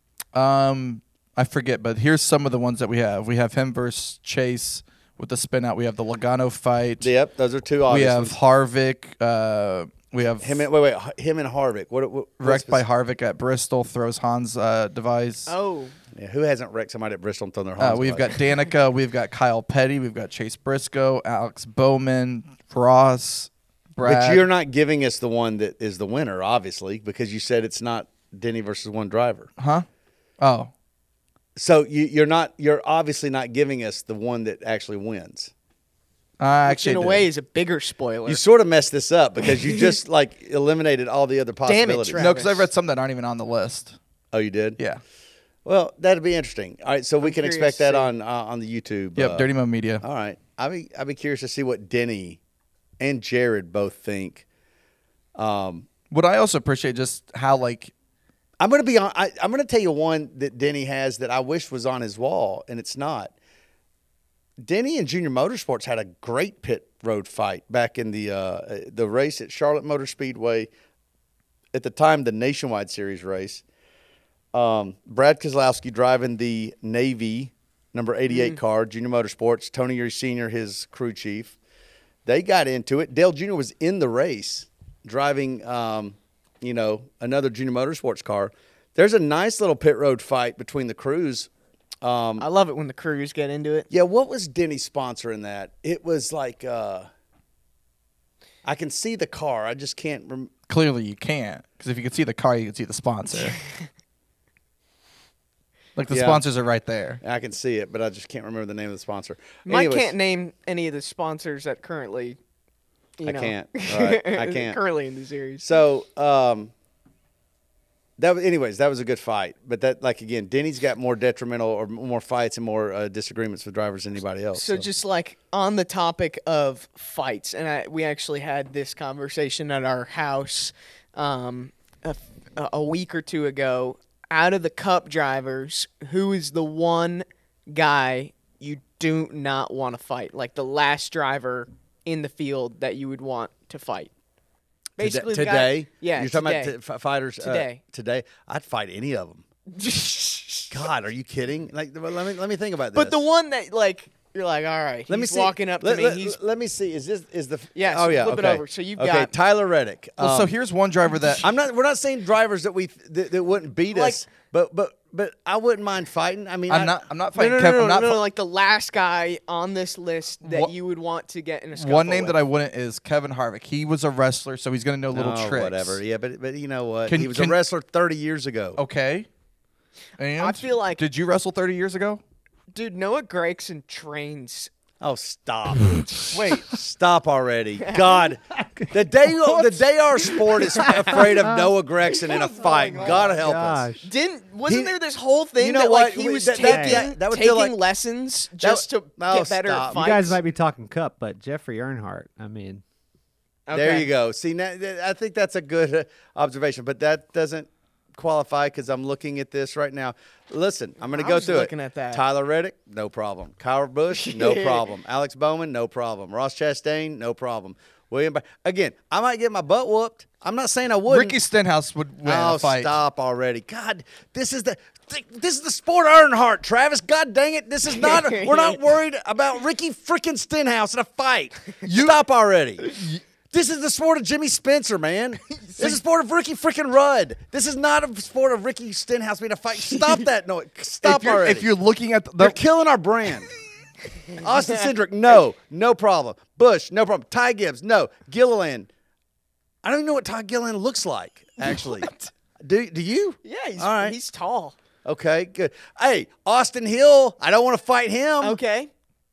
Um, I forget, but here's some of the ones that we have. We have him versus Chase with the spin out. We have the Logano fight. Yep, those are two we obvious have ones. Harvick. Uh, we have Him and wait, wait, H- him and Harvick. What? what what's wrecked by this- Harvick at Bristol. Throws Hans' uh, device. Oh, Yeah, who hasn't wrecked somebody at Bristol and thrown their Uh, Hans we've got device? Danica. We've got Kyle Petty. We've got Chase Briscoe, Alex Bowman, Ross, Brad. But you're not giving us the one that is the winner, obviously, because you said it's not Denny versus one driver. huh? Oh, So you, you're not. You're obviously not giving us the one that actually wins. I which actually in a did. way is a bigger spoiler. You sort of messed this up because you just like eliminated all the other Damn it, possibilities. Travis. No, because I've read some that aren't even on the list. Oh, you did? Yeah. Well, that'd be interesting. All right, so we I'm can curious expect to that see. on uh, on the YouTube. Yep. uh, Dirty Mo Media. All right, I'd be I'd be curious to see what Denny and Jared both think. Um, What I also appreciate just how like I'm gonna be on. I, I'm gonna tell you one that Denny has that I wish was on his wall, and it's not. Denny and Junior Motorsports had a great pit road fight back in the uh, the race at Charlotte Motor Speedway. At the time, the Nationwide Series race. Um, Brad Keselowski driving the Navy number eighty-eight car, Junior Motorsports. Tony Eury Senior, his crew chief. They got into it. Dale Junior was in the race driving, um, you know, another Junior Motorsports car. There's a nice little pit road fight between the crews. Um, I love it when the crews get into it. yeah, what was Denny's sponsor in that? It was like, uh, I can see the car. I just can't. Rem- Clearly, you can't, because if you could see the car, you could see the sponsor. Like the Yeah. sponsors are right there. I can see it, but I just can't remember the name of the sponsor. Mike Anyways, can't name any of the sponsors that currently, you I know, can't. Right. I can't. currently in the series. So, um, that was, anyways, that was a good fight. But that, like again, Denny's got more detrimental or more fights and more uh, disagreements with drivers than anybody else. So, just like on the topic of fights, and I, we actually had this conversation at our house um, a, a week or two ago. Out of the Cup drivers, who is the one guy you do not want to fight? Like the last driver in the field that you would want to fight? Basically, the guy- today, yeah, you're talking today. about t- f- fighters uh, Today. today, I'd fight any of them. God, are you kidding? Like, well, let me let me think about this. But the one that like you're like, all right, let me he's see. walking up to let, me. let, he's let me see. Is this is the? Yeah, Oh so yeah. flip it okay. over. So you've okay, got- Tyler Reddick. Well, so Um, here's one driver that I'm not. We're not saying drivers that we that, that wouldn't beat Like- us, but but but I wouldn't mind fighting. I mean, I'm I, not. I'm not no, fighting no, no, Kevin. no, I'm not no, no, fi- like the last guy on this list that What- you would want to get in a scuffle One name with. that I wouldn't is Kevin Harvick. He was a wrestler, so he's gonna know little oh, tricks. whatever. Yeah, but but you know what? Can- he was can- a wrestler thirty years ago. Okay. And I feel like- did you wrestle thirty years ago? Dude, Noah Gregson trains. Oh, stop! Wait, stop already! God, the day the day our sport is afraid of Noah Gregson in a fight. God help us. Gosh. Didn't wasn't He- there this whole thing you know that what? like he We- was that- taking that- that- that would feel taking like- lessons just to oh, get better stop. at You You fights? guys might be talking Cup, but Jeffrey Earnhardt, I mean, There Okay. you go. See, now, th- I think that's a good uh, observation, but that doesn't qualify because I'm looking at this right now. Listen, I'm going to I go was through looking it. at that. Tyler Reddick, no problem. Kyle Busch, no problem. Alex Bowman, no problem. Ross Chastain, no problem. William, By- again, I might get my butt whooped. I'm not saying I wouldn't. Ricky Stenhouse would win Oh, a fight. stop already! God, this is the th- this is the sport of Earnhardt, Travis. God dang it! This is not. We're not worried about Ricky freaking Stenhouse in a fight. Stop already. This is the sport of Jimmy Spencer, man. This is the sport of Ricky freaking Rudd. This is not a sport of Ricky Stenhouse being a fight. Stop that noise. Stop if you're, already. If you're looking at the, They're killing our brand. Austin Cindric, no, no problem. Bush, no problem. Ty Gibbs, no. Gilliland, I don't even know what Ty Gilliland looks like, actually. Do do you? Yeah, he's All right. he's tall. Okay, good. Hey, Austin Hill, I don't want to fight him. Okay.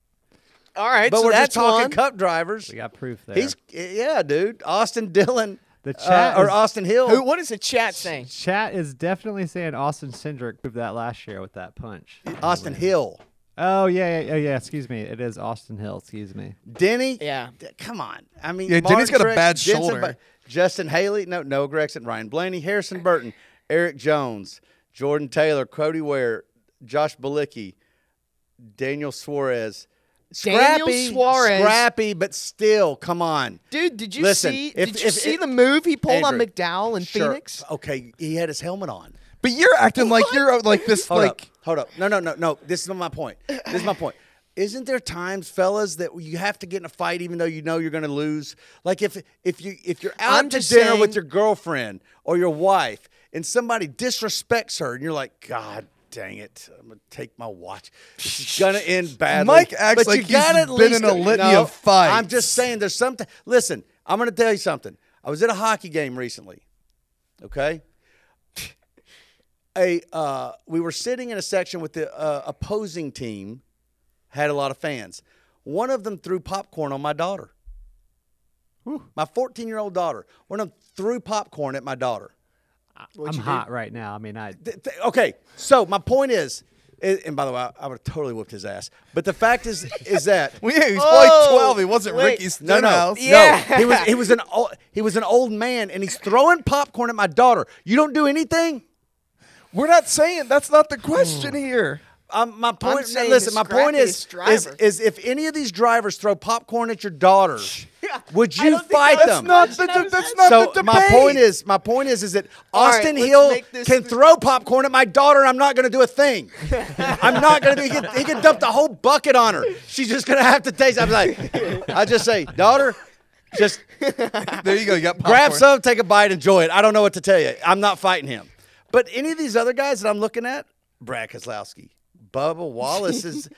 All right, But so we're that's just talking one. Cup drivers. we got proof there. He's yeah, dude. Austin Dillon. The uh, chat or is- Austin Hill. Who? What is the chat saying? Chat is definitely saying Austin Cindric proved that last year with that punch. Austin Hill. Oh yeah, yeah, oh, yeah. Excuse me, it is Austin Hill. Excuse me. Denny. Yeah. D- Come on. I mean, Yeah, Denny's Martin got a Truex, bad Jensen shoulder. Bu- Justin Haley. No, Noah Gregson. Ryan Blaney. Harrison Burton. Eric Jones. Jordan Taylor. Cody Ware. Josh Bilicki. Daniel Suarez. Daniel Scrappy, Suarez. Scrappy, but still, come on. Dude, did you Listen, see? if- did you if- see if- the move he pulled on Andrew, McDowell in Sure. Phoenix? Okay, he had his helmet on. but you're acting like you're uh, like this. Hold like up. Hold up. No, no, no, no. This is my point. This is my point. Isn't there times, fellas, that you have to get in a fight even though you know you're going to lose? Like if if you if you're out I'm to just dinner saying- with your girlfriend or your wife and somebody disrespects her and you're like, God dang it, I'm gonna take my watch. This is gonna end badly. Mike acts but like you he's gotta at been least in a litany no, of fights. I'm just saying, there's something. Listen, I'm gonna tell you something. I was at a hockey game recently. Okay. A uh, we were sitting in a section with the uh, opposing team, had a lot of fans. One of them threw popcorn on my daughter. My fourteen-year-old daughter. One of them threw popcorn at my daughter. I'm hot right now. I mean, I. Th- th- okay, so my point is, i- and by the way, I, I would have totally whipped his ass. But the fact is, is that well, yeah, he's Oh, like twelve. He wasn't wait. Ricky no, no, Stenhouse. Yeah. no. He was he was an old, he was an old man, and he's throwing popcorn at my daughter. You don't do anything. We're not saying that's not the question here. Um, my point. saying Listen, the my point is, scrappiest is, driver. is if any of these drivers throw popcorn at your daughter, would I you don't think fight that's them? Not the, the- that's not so the debate. my point is, my point is, is that All right, Austin let's Hill make this can the- throw popcorn at my daughter, and I'm not going to do a thing. I'm not going to do. He can, he can dump the whole bucket on her. She's just going to have to taste. I'm like, I just say, daughter, just there you go. You got grab popcorn. some, take a bite, enjoy it. I don't know what to tell you. I'm not fighting him. But any of these other guys that I'm looking at, Brad Keselowski, Bubba Wallace is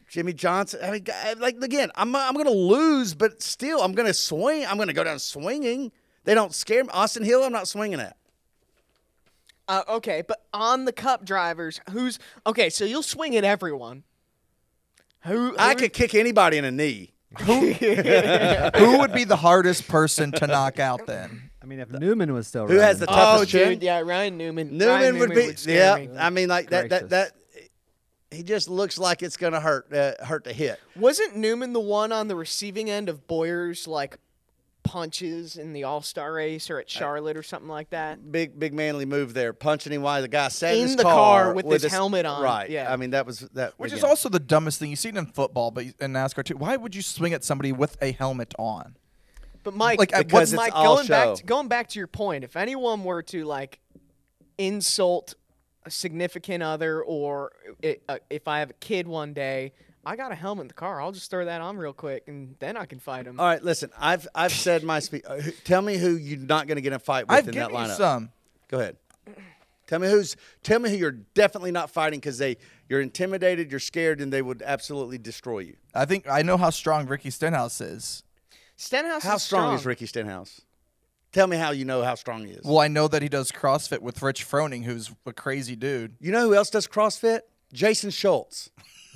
Jimmy Johnson. I mean, like again, I'm I'm going to lose, but still, I'm going to swing. I'm going to go down swinging. They don't scare me. Austin Hill, I'm not swinging at. Uh, okay, but on the Cup drivers, who's okay? So you'll swing at everyone. Who, who I could kick anybody in a knee. Who would be the hardest person to knock out then? I mean, if Newman was still Who has the running. toughest Oh, chin? dude, yeah, Ryan Newman. Newman Ryan would be. scare Yeah, me. I mean, like that. That Gracious. that. He just looks like it's going to hurt. Uh, hurt to hit. Wasn't Newman the one on the receiving end of Boyer's like punches in the All Star race or at Charlotte or something like that? Big, big manly move there, punching him while the guy sat in, In his the car, car with his helmet on, Right. yeah. I mean, that was that. Which is again. also the dumbest thing. You see it in football, but in NASCAR too. Why would you swing at somebody with a helmet on? But Mike, Like, like, because it's Mike, all going show. back to, going back to your point, if anyone were to like insult a significant other, or it, uh, if I have a kid one day, I got a helmet in the car. I'll just throw that on real quick, and then I can fight him. All right, listen. I've I've said my speech. Uh, who- tell me who you're not going to get in a fight with I've in that given you lineup. some. Go ahead. Tell me who's. Tell me who you're definitely not fighting because they you're intimidated, you're scared, and they would absolutely destroy you. I think I know how strong Ricky Stenhouse is. Stenhouse How is strong, is Ricky Stenhouse? Tell me how you know how strong he is. Well, I know that he does CrossFit with Rich Froning, who's a crazy dude. You know who else does CrossFit? Jason Schultz.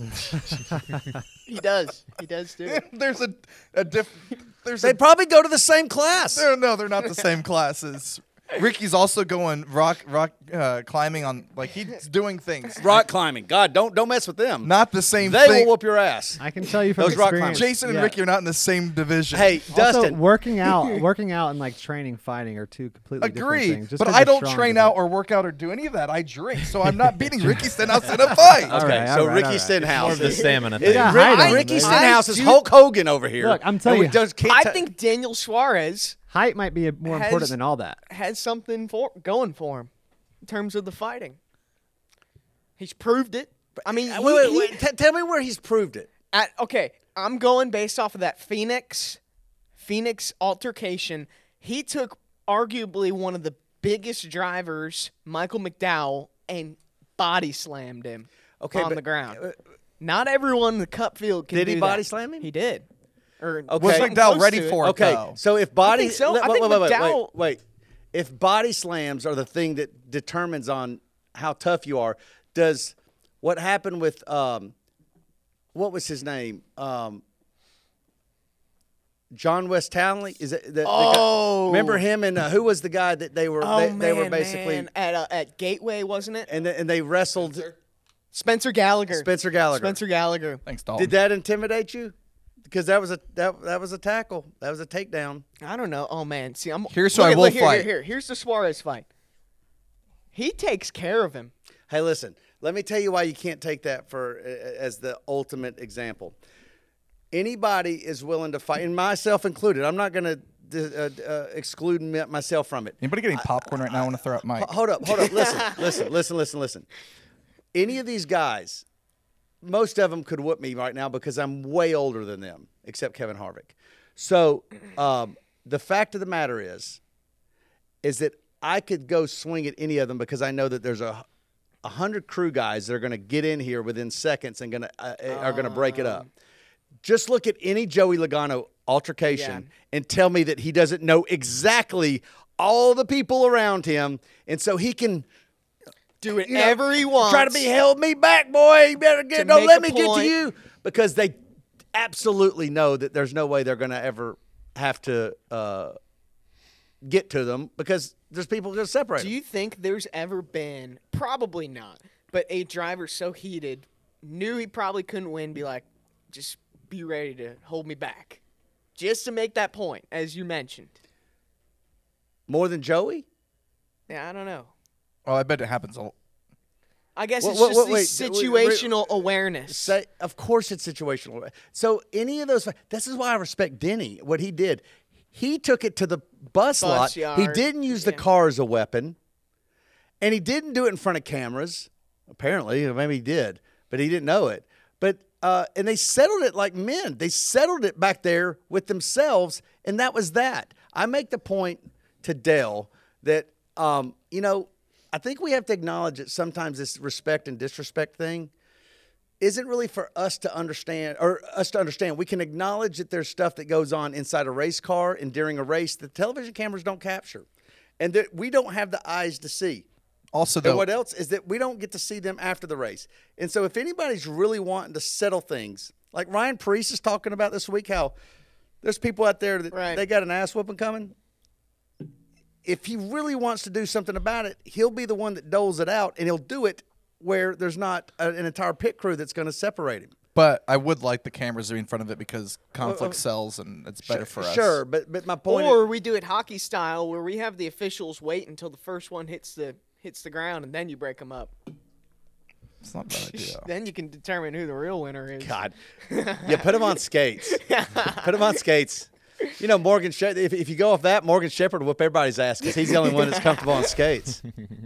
He does. He does too. There's a a diff. There's They a, probably go to the same class. they're, no, they're not the same classes. Ricky's also going rock rock uh, climbing on like he's doing things. Rock climbing. God, don't don't mess with them. Not the same they thing. will whoop your ass. I can tell you from Those rock experience. climbers. Jason and yeah. Ricky are not in the same division. Hey, Also, Dustin. working out, working out, and like training, fighting are two completely different Agree, things. Just but 'cause I you're don't strong train doesn't- out or work out or do any of that. I drink, so I'm not beating Ricky Stenhouse in a fight. All Okay, right, so all right, Ricky all right. Stenhouse. More of the stamina It- thing. Yeah, Rick- height Ricky is- Stenhouse I is do- Hulk Hogan over here. Look, I'm telling And we you- just can't I ta- think Daniel Suarez Height might be more Has- important than all that. has something for going for him in terms of the fighting. He's proved it. I mean, Uh, he- wait, wait, he- wait. T- tell me where he's proved it. At, okay, I'm going based off of that Phoenix, Phoenix altercation. He took arguably one of the biggest drivers, Michael McDowell, and body slammed him Okay, on but- the ground. Not everyone in the Cup field can Did he do body that. slam him? He did. Or Okay. Was something McDowell close ready to it. for it? Okay, though. so if body, think so. let- I wait, think wait, wait, McDowell- wait, wait. If body slams are the thing that determines on how tough you are, does what happened with um, what was his name? Um, John West Townley? Is it the, the guy- Oh. remember him and uh, who was the guy that they were Oh, they, man, they were basically man. at uh, at Gateway, wasn't it? and they, and they wrestled Spencer Gallagher. Spencer Gallagher. Spencer Gallagher. Thanks, Dalton. Did that intimidate you? Because that was a that, that was a tackle. That was a takedown. I don't know. Oh man, see, I'm Here's who look I at- will look, here, fight. Here, here, here's the Suarez fight. He takes care of him. Hey, listen. Let me tell you why you can't take that for uh, as the ultimate example. Anybody is willing to fight, and myself included. I'm not going to uh, uh, exclude me- myself from it. Anybody getting popcorn right now? I want to throw up Mike. H- Hold up, hold up. Listen, listen, listen, listen, listen. Any of these guys, most of them could whoop me right now because I'm way older than them, except Kevin Harvick. So um, the fact of the matter is, is that I could go swing at any of them because I know that there's a a hundred crew guys that are going to get in here within seconds and gonna uh, are going to break it up. Just look at any Joey Logano altercation Yeah. and tell me that he doesn't know exactly all the people around him, and so he can Do you know, whatever he wants. try to be held me back, boy. You better To get. Don't make let a me get to point. you because they absolutely know that there's no way they're going to ever have to uh, get to them because there's people going to separate. Do them. you think there's ever been, probably not, but a driver so heated, knew he probably couldn't win, be like, just be ready to hold me back. Just to make that point, as you mentioned. More than Joey? Yeah, I don't know. Oh, I bet it happens a lot. I guess Wait, it's wait, just wait, the wait, wait, wait. situational awareness. Say, of course, it's situational. So any of those, this is why I respect Denny. What he did, he took it to the bus, Bus lot. He yard, didn't use the yeah. car as a weapon, and he didn't do it in front of cameras. Apparently, or maybe he did, but he didn't know it. But uh, and they settled it like men. They settled it back there with themselves, and that was that. I make the point to Dale that um, you know. I think we have to acknowledge that sometimes this respect and disrespect thing, isn't really for us to understand or us to understand. We can acknowledge that there's stuff that goes on inside a race car and during a race that television cameras don't capture, and that we don't have the eyes to see. Also, And though, what else is that we don't get to see them after the race. And so if anybody's really wanting to settle things, like Ryan Preece is talking about this week, how there's people out there that Right. they got an ass whooping coming. If he really wants to do something about it, he'll be the one that doles it out, and he'll do it where there's not a, an entire pit crew that's going to separate him. but I would like the cameras to be in front of it because conflict sells and it's better for us. Sure, but but my point Or is, we do it hockey style, where we have the officials wait until the first one hits the hits the ground, and then you break them up. It's not a bad idea. Then you can determine who the real winner is. God, yeah, put him on skates. Put him on skates. You know, Morgan. She- if, if you go off that, Morgan Shepherd will whoop everybody's ass because he's the only one that's comfortable on skates.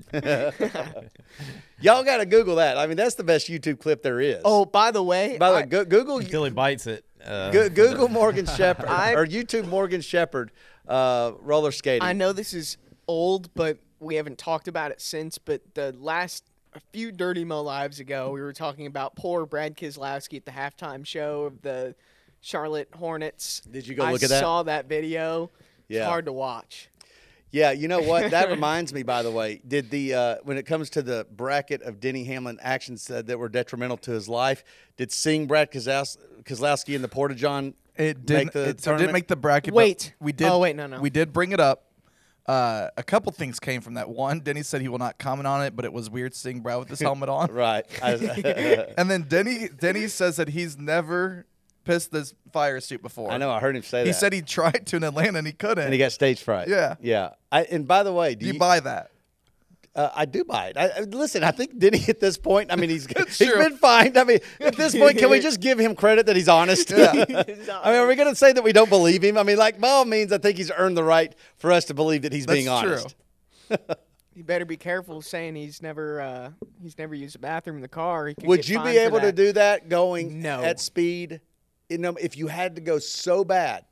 Y'all got to Google that. I mean, that's the best YouTube clip there is. Oh, by the way, by the way, I- go, Google Until he bites it. Uh, go, Google Morgan Shepherd I- or YouTube Morgan Shepherd uh, roller skating. I know this is old, but we haven't talked about it since. But the last a few Dirty Mo lives ago, we were talking about poor Brad Keselowski at the halftime show of the Charlotte Hornets. Did you go I look at that? saw that video. Yeah. It's hard to watch. Yeah, you know what? That reminds me, by the way, did the uh, when it comes to the bracket of Denny Hamlin actions uh, that were detrimental to his life, did seeing Brad Keselowski Keselowski in the Porta-John It make didn't. the It so it tournament? didn't make the bracket. but Wait. we did. Oh, wait, no, no. We did bring it up. Uh, a couple things came from that. One, Denny said he will not comment on it, but it was weird seeing Brad with his helmet on. Right. I- And then Denny, Denny says that he's never pissed this fire suit before. I know. I heard him say He that. said he tried to in Atlanta and he couldn't. and he got stage fright. Yeah. Yeah. I, and by the way, do Do you you, buy that? Uh, I do buy it. I, I- listen, I think Denny at this point, I mean, he's he's true. been fined. I mean, at this point, can we just give him credit that he's honest? I mean, are we going to say that we don't believe him? I mean, like, by all means, I think he's earned the right for us to believe that he's That's being honest. true. You better be careful saying he's never uh, he's never used a bathroom in the car. He could Would get you fined be for able to that. do that going No. at speed? You know, if you had to go so bad.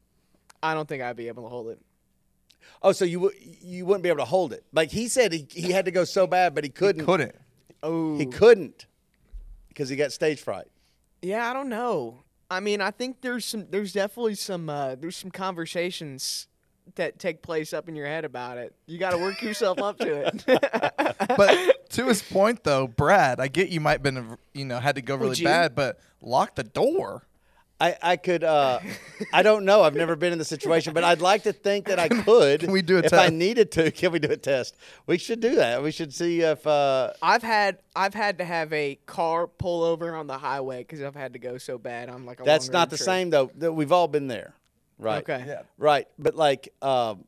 I don't think I'd be able to hold it. Oh, so you w- you wouldn't be able to hold it. Like he said, he, he had to go so bad, but he couldn't. He couldn't. Oh, He couldn't because he got stage fright. Yeah, I don't know. I mean, I think there's some, there's definitely some, uh, there's some conversations that take place up in your head about it. You got to work yourself up to it. But to his point, though, Brad, I get you might have been, you know, had to go really Would you? bad, but lock the door. I, I could, uh, I don't know. I've never been in the situation, but I'd like to think that I could. Can we do a if I test? needed to? Can we do a test? We should do that. We should see if. Uh, I've had, I've had to have a car pull over on the highway because I've had to go so bad on like a that's long not road the trip. same though. That we've all been there, right? Okay. Yeah. Right, but like, um,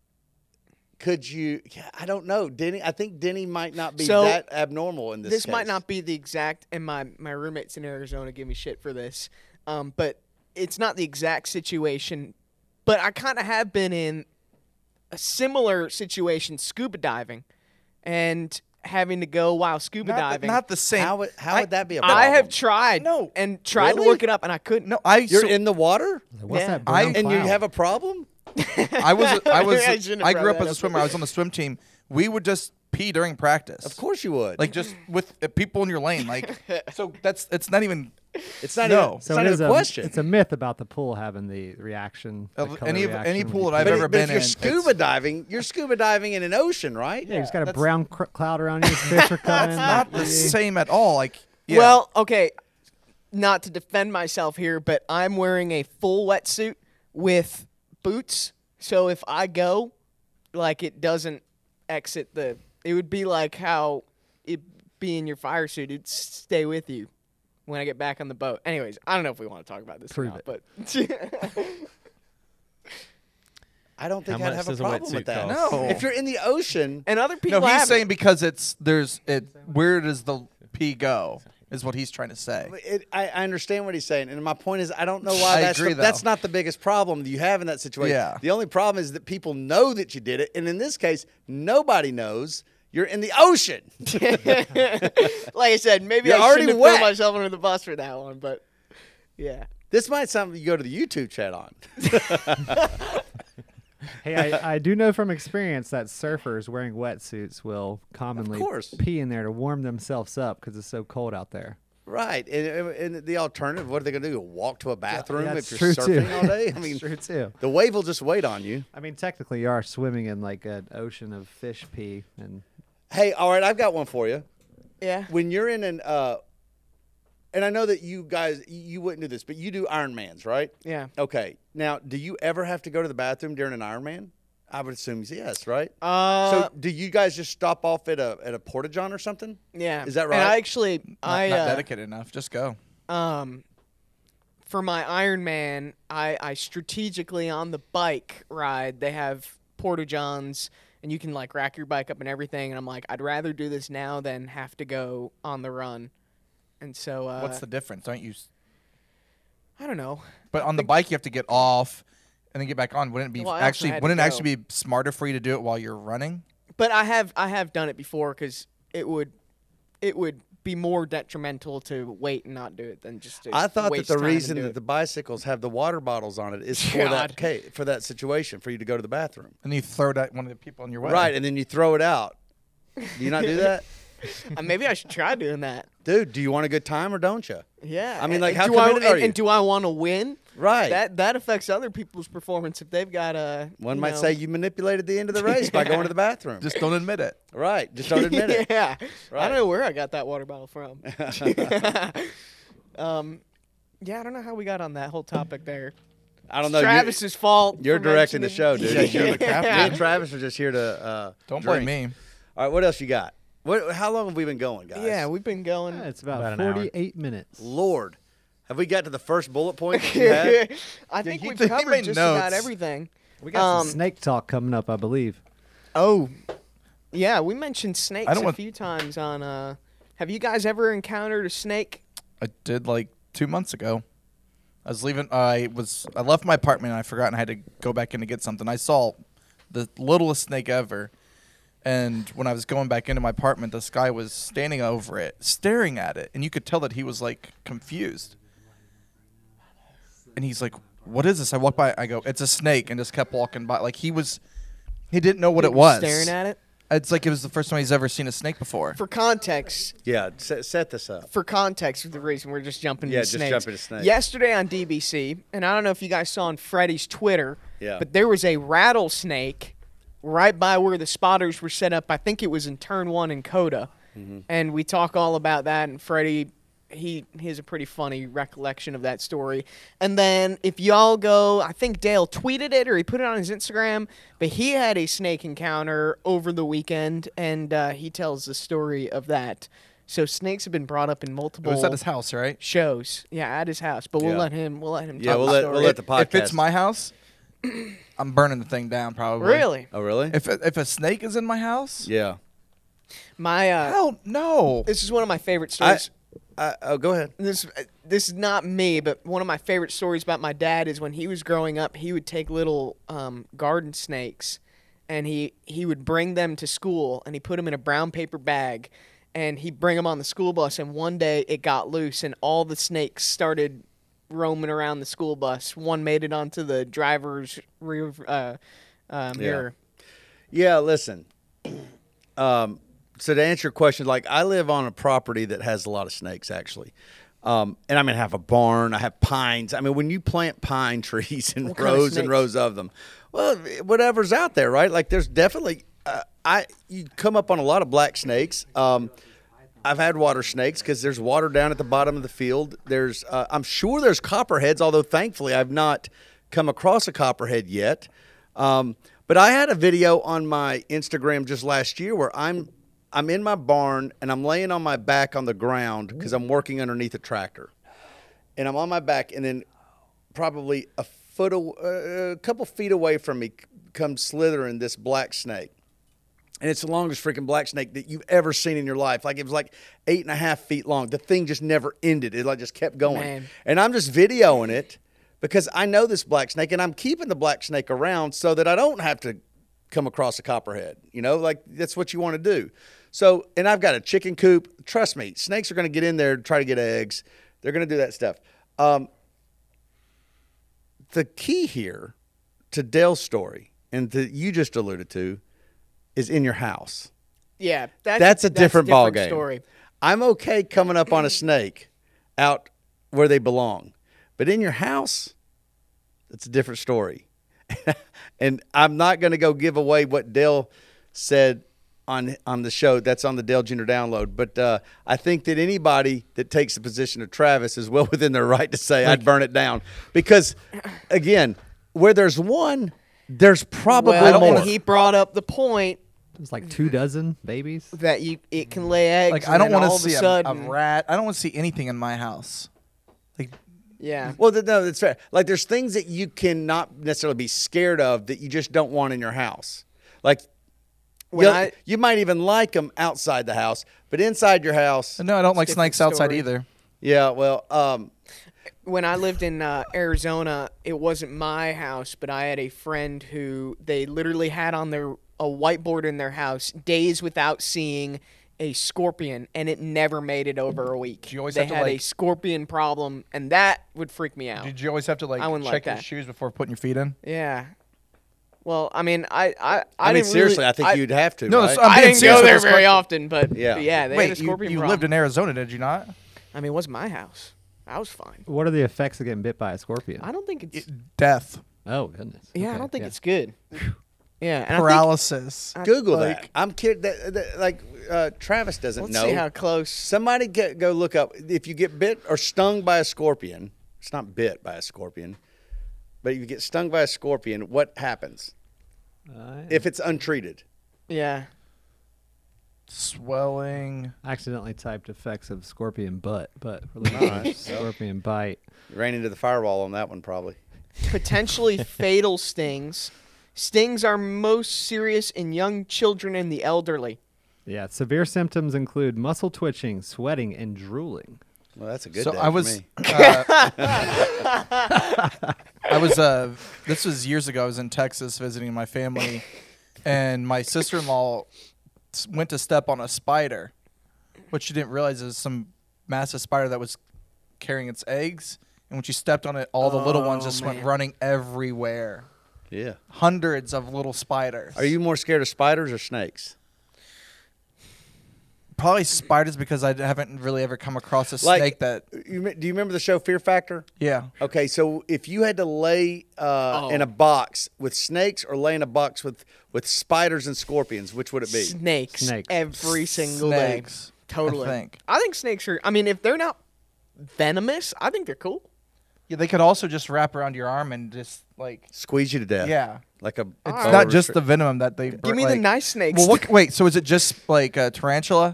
could you? yeah, I don't know, Denny. I think Denny might not be So, that abnormal in this. This might case. not be the exact, and my, my roommates in Arizona give me shit for this, um, but it's not the exact situation. But I kind of have been in a similar situation scuba diving and having to go while scuba Not the, diving. not the same. How would how I- would that be a problem? I have tried No. and tried Really? to look it up, and I couldn't. No, I. You're so- in the water, What's Yeah. that I- brown and you cloud? have a problem. I was. I was. I shouldn't have I brought grew up that as a up. swimmer. I was on the swim team. We would just pee during practice. Of course you would. Like just with uh, people in your lane. Like so. That's. It's not even. it's not no. even. It's So not it even is a a, question. It's a myth about the pool having the reaction. the Of color any of- reaction any when pool you- that I've but, ever but been if you're in, scuba it's- diving, you're scuba diving in an ocean, right? Yeah, you just got a that's- brown cr- cloud around you. Fish are coming. Not the same at all. Like. Yeah. Well, okay, not to defend myself here, but I'm wearing a full wetsuit with boots. So if I go, like it doesn't exit the. It would be like how it be in your fire suit. It'd stay with you when I get back on the boat. Anyways, I don't know if we want to talk about this Prove or not, it. but I don't think How I'd much have a does a problem wetsuit with that. cost? No. If you're in the ocean, and other people No, he's have saying it. because it's there's it. Where does the pee go? Is what he's trying to say. It, I, I understand what he's saying, and my point is, I don't know why I that's agree, the, that's though. not the biggest problem that you have in that situation. Yeah. The only problem is that people know that you did it, and in this case, nobody knows. You're in the ocean. Like I said, maybe You're I already shouldn't have wet. thrown myself under the bus for that one, but yeah. This might sound you go to the YouTube chat on. Hey, I, I do know from experience that surfers wearing wetsuits will commonly course. pee in there to warm themselves up because it's so cold out there. Right, and, and the alternative, what are they going to do? Walk to a bathroom that's if you're true, surfing too. all day? I mean, True, too. the wave will just wait on you. I mean, technically, you are swimming in like an ocean of fish pee, and Hey, all right, I've got one for you. Yeah. When you're in an, uh, and I know that you guys, you wouldn't do this, but you do Ironmans, right? Yeah. Okay. Now, do you ever have to go to the bathroom during an Ironman? I would assume yes, right? Uh, so, do you guys just stop off at a at a porta-john or something? yeah. Is that And right? I actually, Not, I not uh, dedicated enough. Just go. um, for my Ironman, I I strategically on the bike ride they have porta johns, and you can like rack your bike up and everything. And I'm like, I'd rather do this now than have to go on the run. And so, uh, What's the difference? Don't you? s- I don't know. But on the bike, you have to get off and then get back on. Wouldn't it be Well, I also actually? had to Wouldn't it go. actually be smarter for you to do it while you're running? But I have I have done it before because it would it would be more detrimental to wait and not do it than just to I thought that waste the time and reason do that it. the bicycles have the water bottles on it is for that God. ca- for that situation, for you to go to the bathroom. And you throw it at one of the people in your way. Right, and then you throw it out. Do you not do that? Uh, maybe I should try doing that. Dude, do you want a good time or don't you? Yeah. I mean, and- like, and how do I, committed and, are you? And do I want to win? Right. That that affects other people's performance if they've got a. One you might know- say you manipulated the end of the race by going to the bathroom. Just don't admit it. right. Just don't admit it. yeah. I Right. don't know where I got that water bottle from. um, yeah, I don't know how we got on that whole topic there. I don't know. You're- Travis's fault. You're for directing the mentioning- show, dude. Yeah, you're the captain. Me and Travis are just here to. Uh, Don't drink. blame me. All right, what else you got? What? How long have we been going, guys? Yeah, we've been going. yeah, it's about, About an hour. forty-eight minutes. Lord, have we got to the first bullet point that you had? I think he- we've he covered made just about notes. everything. We got Um, some snake talk coming up, I believe. Oh, yeah, we mentioned snakes I don't a want- few times on. Uh, have you guys ever encountered a snake? I did like two months ago. I was leaving. I was. I left my apartment and I forgot and I had to go back in to get something. I saw the littlest snake ever, and when I was going back into my apartment, this guy was standing over it, staring at it, and you could tell that he was like confused. And he's like, "What is this?" I walked by. I go, "It's a snake," and just kept walking by. Like he was, he didn't know what He it was. Staring at it. It's like it was the first time he's ever seen a snake before. For context, Yeah, set, set this up. for context, the reason we're just jumping Yeah, into just snakes. jumping to snakes. Yesterday on D B C, and I don't know if you guys saw on Freddie's Twitter, Yeah. but there was a rattlesnake right by where the spotters were set up. I think it was in turn one in Coda. Mm-hmm. And we talk all about that, and Freddie, he, he has a pretty funny recollection of that story. And then if y'all go, I think Dale tweeted it or he put it on his Instagram, but he had a snake encounter over the weekend, and uh, he tells the story of that. So snakes have been brought up in It multiple was at his house, right? shows. Yeah, at his house. But we'll Yeah. let him. We'll let him. Yeah, tell we'll the let- story. we'll let the podcast. If it's my house, I'm burning the thing down probably. Really, Oh, really? If if a snake is in my house, yeah. my uh, hell no. this is one of my favorite I, stories. I, oh, go ahead. this this is not me, but one of my favorite stories about my dad is when he was growing up, he would take little um, garden snakes, and he he would bring them to school, and he put them in a brown paper bag, and he'd bring them on the school bus. And one day it got loose, and all the snakes started roaming around the school bus. One made it onto the driver's rear uh, uh, mirror. Yeah, listen. Um, so to answer your question, like I live on a property that has a lot of snakes, actually. Um, and I mean, I have a barn. I have pines. I mean, when you plant pine trees and What kind of rows and snakes? rows of them, well, whatever's out there, right? Like, there's definitely uh, I you come up on a lot of black snakes. Um, I've had water snakes because there's water down at the bottom of the field. There's, uh, I'm sure there's copperheads, although thankfully I've not come across a copperhead yet. Um, but I had a video on my Instagram just last year where I'm I'm in my barn and I'm laying on my back on the ground because I'm working underneath a tractor, and I'm on my back, and then probably a foot, aw- uh, a couple feet away from me comes slithering this black snake. And it's the longest freaking black snake that you've ever seen in your life. Like, it was like eight and a half feet long. The thing just never ended. It like just kept going. Man. And I'm just videoing it because I know this black snake, and I'm keeping the black snake around so that I don't have to come across a copperhead. You know, like that's what you want to do. So, and I've got a chicken coop. Trust me, snakes are going to get in there and try to get eggs. They're going to do that stuff. Um, the key here to Dale's story, and that you just alluded to, is in your house. Yeah, that's, That's a different, ball game. story. I'm okay coming up on a snake out where they belong. But in your house, it's a different story. And I'm not going to go give away what Dale said on on the show. That's on the Dale Junior Download. But uh, I think that anybody that takes the position of Travis is well within their right to say, I'd burn it down. Because, again, where there's one, there's probably well, more. and he brought up the point It's like two dozen babies. that you it can lay eggs. Like I don't want to see a, sudden, a rat. I don't want to see anything in my house. Like Yeah. Well, th- no, that's fair. Like, there's things that you cannot necessarily be scared of that you just don't want in your house. Like, When you, I- you might even like them outside the house, but inside your house, no, I don't like different snakes outside story. either. yeah, well, um, When I lived in uh, Arizona, it wasn't my house, but I had a friend who they literally had on their a whiteboard in their house days without seeing a scorpion, and it never made it over a week. Did you always they have to, had a like- scorpion problem, and that would freak me out. Did you always have to like I wouldn't check like your that. shoes before putting your feet in? Yeah. Well, I mean, I I, I, I, mean, didn't seriously, really, I think you'd have to. No, right? so I'm I being didn't serious go with there this very question. often, but Yeah. but yeah, they had Wait, a you, scorpion you problem. lived in Arizona, did you not? I mean, it was my house. I was fine. What are the effects of getting bit by a scorpion? I don't think it's. Death, Oh goodness. yeah, I Okay, don't think yeah. it's good. Yeah, and I think, paralysis. Google like- that. I'm kidding. That, that, like, uh, Travis doesn't let's know. see how close. Somebody get, go look up. If you get bit or stung by a scorpion, it's not bit by a scorpion, but if you get stung by a scorpion, what happens Uh, if it's untreated? Yeah. Swelling. I accidentally typed effects of scorpion butt, but we're looking at scorpion bite. Ran into the firewall on that one, probably. Potentially fatal stings. Stings are most serious in young children and the elderly. Yeah, severe symptoms include muscle twitching, sweating, and drooling. Well, that's a good So day I for was, me. uh, I was. Uh, this was years ago. I was in Texas visiting my family, and my sister-in-law s- went to step on a spider. What she didn't realize is some massive spider that was carrying its eggs, and when she stepped on it, all the little ones Oh, just went man. running everywhere. Yeah. Hundreds of little spiders. Are you more scared of spiders or snakes? Probably spiders because I haven't really ever come across a Like- snake that. You, me- do you remember the show Fear Factor? Yeah. Okay, so if you had to lay uh, Oh. in a box with snakes or lay in a box with, with spiders and scorpions, which would it be? Snakes. Snakes. Every single Snakes, day. Totally. I think. I think snakes are. I mean, if they're not venomous, I think they're cool. Yeah, they could also just wrap around your arm and just like. Squeeze you to death. Yeah. Like a. It's Alright. not just the venom that they. Give me the like- nice snakes. Well, what, wait. So is it just like a tarantula?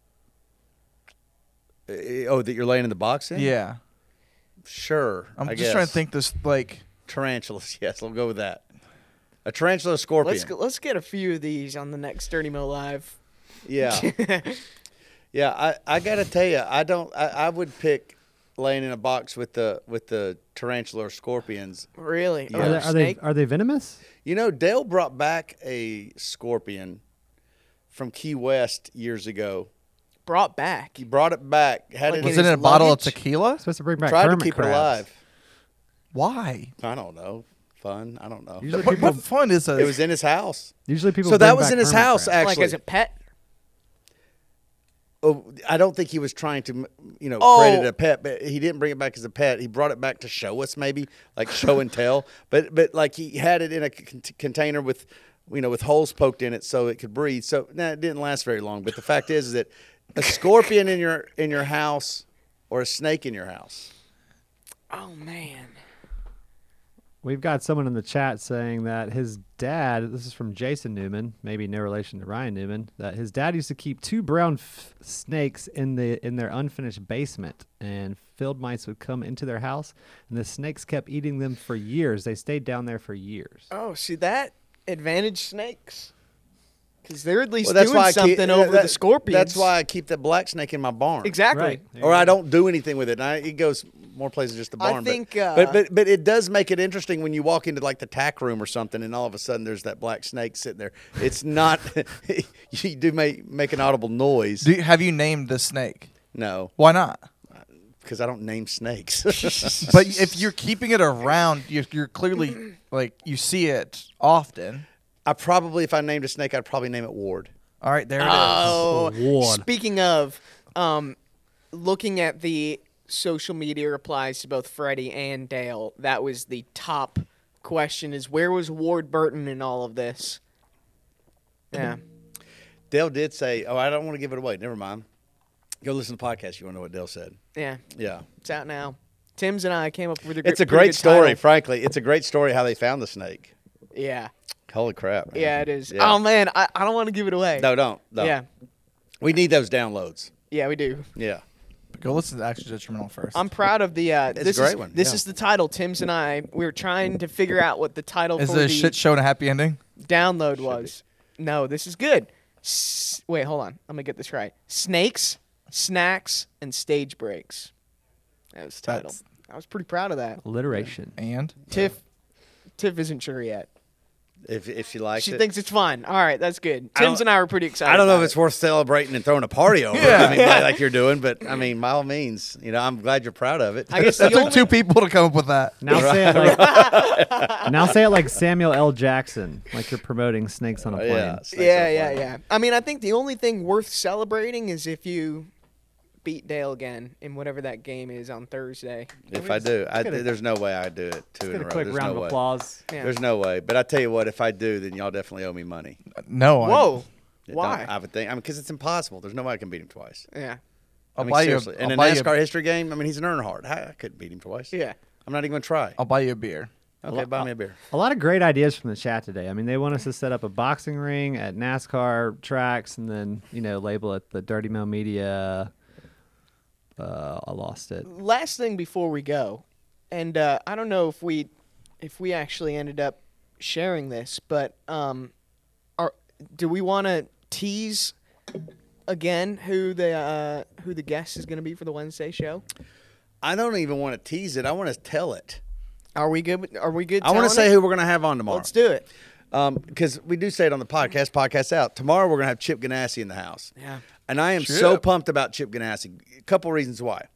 Uh, oh, that you're laying in the box in? Yeah. Sure. I'm I just trying to guess. think. This like. Tarantulas. Yes, we'll go with that. A tarantula scorpion. Let's go, let's get a few of these on the next Dirty Mo Live. Yeah. Yeah, I, I got to tell you, I don't. I, I would pick laying in a box with the with the tarantula or scorpions. Really? Yeah. Over Are, they, a are they snake? are they venomous? You know, Dale brought back a scorpion from Key West years ago. Brought back. He brought it back. Had Like it Was in it in his a bottle of luggage? tequila? Supposed to bring back tried to hermit keep crabs. it alive. Why? I don't know. Fun. I don't know. Usually What, people, what fun is a? It was in his house. usually people. So that bring was back in his hermit house, crabs. actually. Like as a pet? Oh, I don't think he was trying to, you know, Oh. credit a pet, but he didn't bring it back as a pet. He brought it back to show us, maybe like show and tell. But but like he had it in a con- container with, you know, with holes poked in it so it could breathe. So nah, it didn't last very long. But the fact is, is that a scorpion in your in your house or a snake in your house. Oh, man. We've got someone in the chat saying that his dad, this is from Jason Newman, maybe no relation to Ryan Newman, that his dad used to keep two brown f- snakes in the in their unfinished basement, and field mice would come into their house, and the snakes kept eating them for years. They stayed down there for years. Oh, see that? Advantage snakes. Because they're at least Well, that's doing why I something keep, over that- the scorpions. That's why I keep that black snake in my barn. Exactly. Right. There Or you I go. don't do anything with it. And I, it goes more places just the I barn. but- think, uh, but, but but it does make it interesting when you walk into like the tack room or something, and all of a sudden there's that black snake sitting there. It's not. You do make make an audible noise. Do you, have you named the snake? No, Why not? because I don't name snakes. But if you're keeping it around, you're, you're clearly like you see it often. I probably, if I named a snake, I'd probably name it Ward. All right, there it is. Oh, Ward. speaking of, um, looking at the social media replies to both Freddie and Dale, that was the top question: is where was Ward Burton in all of this? Yeah. Dale did say, "Oh, I don't want to give it away. Never mind. Go listen to the podcast. You want to know what Dale said?" Yeah. Yeah. It's out now. Tim's and I came up with a. It's a pretty great good story. title. Frankly, it's a great story how they found the snake. Yeah. Holy crap! Man. Yeah, it is. Yeah. Oh man, I, I don't want to give it away. No, don't. No. Yeah. We need those downloads. Yeah, we do. Yeah. Go listen to the Actually Detrimental first. I'm proud of the. Uh, It's a this great is, one, This yeah. is the title. Tim's and I, we were trying to figure out what the title Is for it a the shit show and a happy ending? download was. No, this is good. S- wait, hold on. I'm gonna get this right. Snakes, snacks, and stage breaks. That was the title. That's- I was pretty proud of that. Alliteration. And Tiff, Tiff isn't sure yet. If if she likes She it. thinks it's fun. All right, that's good. I don't- Tim's and I were pretty excited. I don't know about if it's it. worth celebrating and throwing a party over. Yeah. I mean, like, like you're doing, but I mean, by all means, you know, I'm glad you're proud of it. I guess that the took only, two people to come up with that. Now say it like now say it like Samuel L. Jackson, like you're promoting Snakes on a Oh, Plane. yeah, snakes Yeah, on a yeah, plane. yeah. I mean, I think the only thing worth celebrating is if you beat Dale again in whatever that game is on Thursday. If I do, I, get a- there's no way I do it two in Get a a row. quick There's round no of way. applause. Yeah. There's no way. But I tell you what, if I do, then y'all definitely owe me money. No. I- Whoa. Yeah, Why? don't- I would think. I mean, because it's impossible. There's no way I can beat him twice. Yeah. I I'll mean, buy you. seriously. A, In I'll a buy you. NASCAR A, history game, I mean, he's an Earnhardt. I, I couldn't beat him twice. Yeah. I'm not even going to try. I'll buy you a beer. Okay, buy me a beer. A lot of great ideas from the chat today. I mean, they want us to set up a boxing ring at NASCAR tracks and then, you know, label it the Dirty Mo Media. Uh, I lost it. Last thing before we go, and uh, I don't know if we if we actually ended up sharing this, but um, are do we want to tease again who the uh, who the guest is going to be for the Wednesday show? I don't even want to tease it. I want to tell it. Are we good? with- Are we good? I want to telling say it? who we're going to have on tomorrow. Let's do it. Because we do say it on the podcast, podcast out. Tomorrow we're going to have Chip Ganassi in the house. Yeah. And I am so Chip. pumped about Chip Ganassi. A couple reasons why.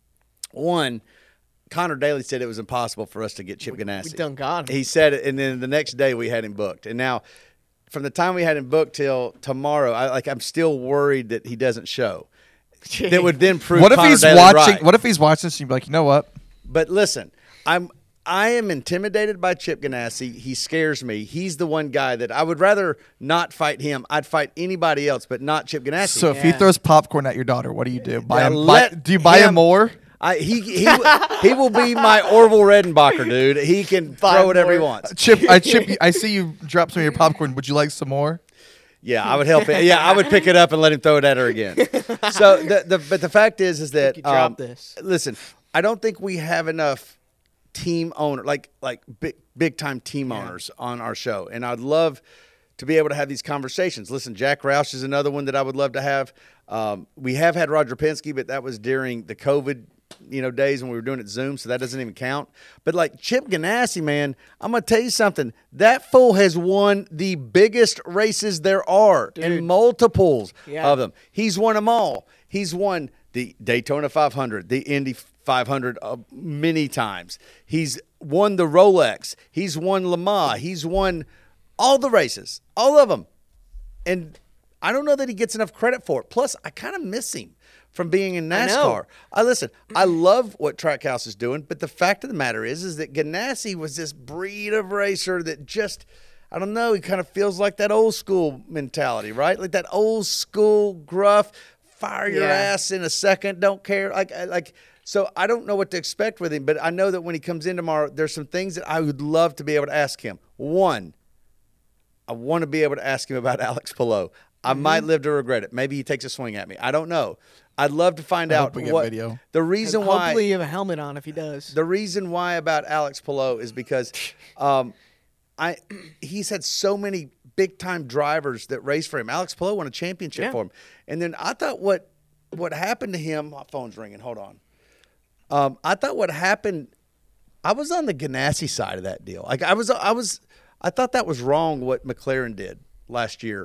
One, Connor Daly said it was impossible for us to get Chip Ganassi. We done got him. He said it, and then the next day we had him booked. And now, from the time we had him booked till tomorrow, I, like I'm still worried that he doesn't show. That would then prove What if Connor he's Daly watching? right. What if he's watching this and you'd be like, you know what? But listen, I'm I am intimidated by Chip Ganassi. He scares me. He's the one guy that I would rather not fight him. I'd fight anybody else, but not Chip Ganassi. So if he Yeah. throws popcorn at your daughter, what do you do? Buy Yeah, him? Buy, let do you buy him him- more? I, he he he will be my Orville Redenbacher, dude. He can throw whatever he more. wants. Chip, I chip. you- I see you drop some of your popcorn. Would you like some more? Yeah, I would help him. Yeah, I would pick it up and let him throw it at her again. So the the but the fact is is that you drop um, this. Listen, I don't think we have enough team owner like like big big time team owners on our show, and I'd love to be able to have these conversations. Listen, Jack Roush is another one that I would love to have. Um, we have had Roger Penske, but that was during the COVID, you know, days when we were doing it Zoom, so that doesn't even count. But like Chip Ganassi, man, I'm gonna tell you something. That fool has won the biggest races there are, and multiples Yeah. of them. He's won them all. He's won the Daytona five hundred, the Indy five hundred uh, many times. He's won the Rolex. He's won Le Mans. He's won all the races, all of them. And I don't know that he gets enough credit for it. Plus, I kind of miss him from being in I know. NASCAR. I, listen, I love what Trackhouse is doing, but the fact of the matter is, is that Ganassi was this breed of racer that just, I don't know, he kind of feels like that old school mentality, right? Like that old school gruff, fire your Yeah. ass in a second, don't care. Like, I- like. So I don't know what to expect with him, but I know that when he comes in tomorrow, there's some things that I would love to be able to ask him. One, I want to be able to ask him about Alex Palou. I Mm-hmm. might live to regret it. Maybe he takes a swing at me. I don't know. I'd love to find I out hope we get what video. the reason why. Hopefully you have a helmet on if he does. The reason why about Alex Palou is because um, I he's had so many big time drivers that race for him. Alex Palou won a championship Yeah. for him, and then I thought what what happened to him. My phone's ringing. Hold on. Um, I thought what happened. I was on the Ganassi side of that deal. Like I was, I was, I thought that was wrong what McLaren did last year.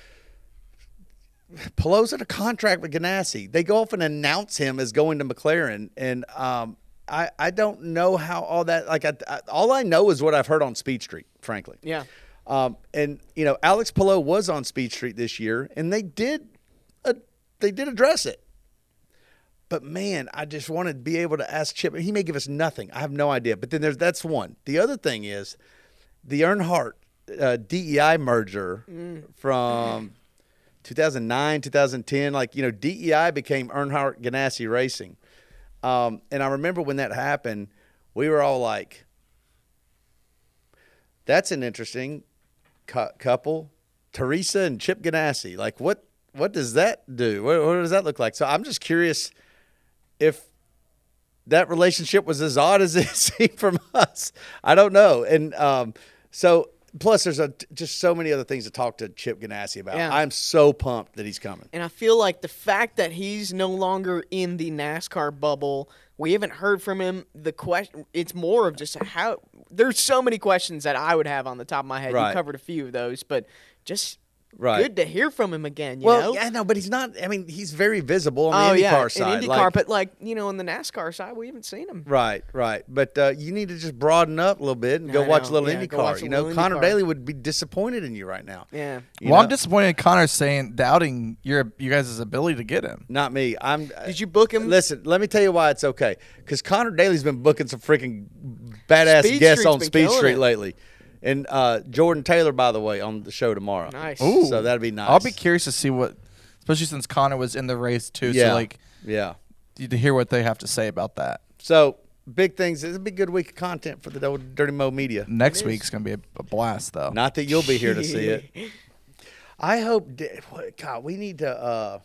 Palou's in a contract with Ganassi. They go off and announce him as going to McLaren, and um, I I don't know how all that. Like I, I, all I know is what I've heard on Speed Street, frankly. Yeah. Um, and you know, Alex Palou was on Speed Street this year, and they did, uh, they did address it. But man, I just want to be able to ask Chip. He may give us nothing. I have no idea. But then there's that's one. The other thing is the Earnhardt uh, D E I merger mm. from two thousand nine, two thousand ten. Like, you know, D E I became Earnhardt Ganassi Racing. Um, and I remember when that happened, we were all like, that's an interesting cu- couple. Teresa and Chip Ganassi. Like, what what does that do? What, what does that look like? So I'm just curious if that relationship was as odd as it seemed from us. I don't know. And um, so, plus there's a, just so many other things to talk to Chip Ganassi about. Yeah. I'm so pumped that he's coming. And I feel like the fact that he's no longer in the NASCAR bubble, we haven't heard from him. The question, it's more of just how – there's so many questions that I would have on the top of my head. Right. You covered a few of those, but just – Right. good to hear from him again, you well, know? yeah, no, but he's not. I mean, he's very visible on oh, the IndyCar yeah, side. in IndyCar, like, but like you know, on the NASCAR side, we haven't seen him. Right, right. But uh, you need to just broaden up a little bit and I go know. watch a little Yeah, go watch IndyCar. a You know, little Connor IndyCar. Daly would be disappointed in you right now. Yeah. You well, know? I'm disappointed in Connor saying doubting your you guys' ability to get him. Not me. I'm. Did you book him? Listen, let me tell you why it's okay. Because Connor Daly's been booking some freaking badass Speed guests Street's on been Speed killing Street it. lately. And uh, Jordan Taylor, by the way, on the show tomorrow. Nice. Ooh. So that'd be nice. I'll be curious to see what, especially since Connor was in the race too. Yeah. So like, Yeah. to hear what they have to say about that. So big things. It's a big good week of content for the old Dirty Mo Media. Next week's gonna be a, a blast though. Not that you'll be here to see it. I hope. De- what- God, we need to. Uh,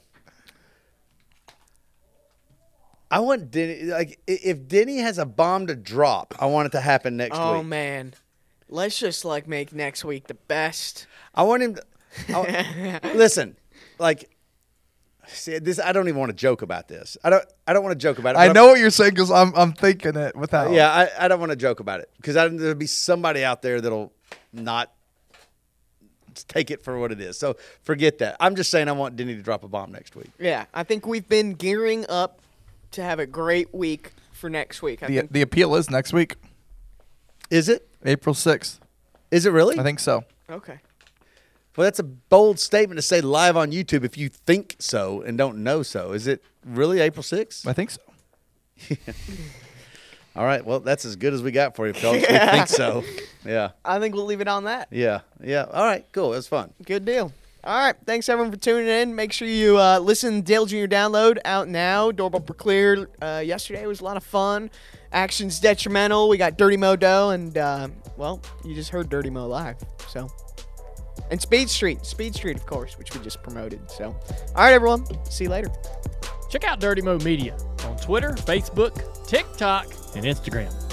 I want Denny. Like, i- if Denny has a bomb to drop, I want it to happen next Oh week. man, let's just like make next week the best. I want him to. I, listen, like, see this. I don't even want to joke about this. I don't. I don't want to joke about it. I but know what you're saying because I'm I'm thinking it without. I'm- Yeah, I, I don't want to joke about it because there'll be somebody out there that'll not take it for what it is. So forget that. I'm just saying I want Denny to drop a bomb next week. Yeah, I think we've been gearing up to have a great week for next week. I The think the appeal is next week, Is it? April sixth. Is it really? I think so. okay. Well, that's a bold statement to say live on YouTube if you think so and don't know so. Is it really April sixth? I think so. All right. Well, that's as good as we got for you, folks. We think so. Yeah. I think we'll leave it on that. Yeah. Yeah. All right. Cool. It was fun. Good deal. All right. Thanks, everyone, for tuning in. Make sure you uh, listen to Dale Junior Download out now. Door bumper clear. Uh, yesterday was a lot of fun. Action's detrimental. We got Dirty Mo Doe, and, uh, well, you just heard Dirty Mo live. So, and Speed Street. Speed Street, of course, which we just promoted. So, all right, everyone. See you later. Check out Dirty Mo Media on Twitter, Facebook, TikTok, and Instagram.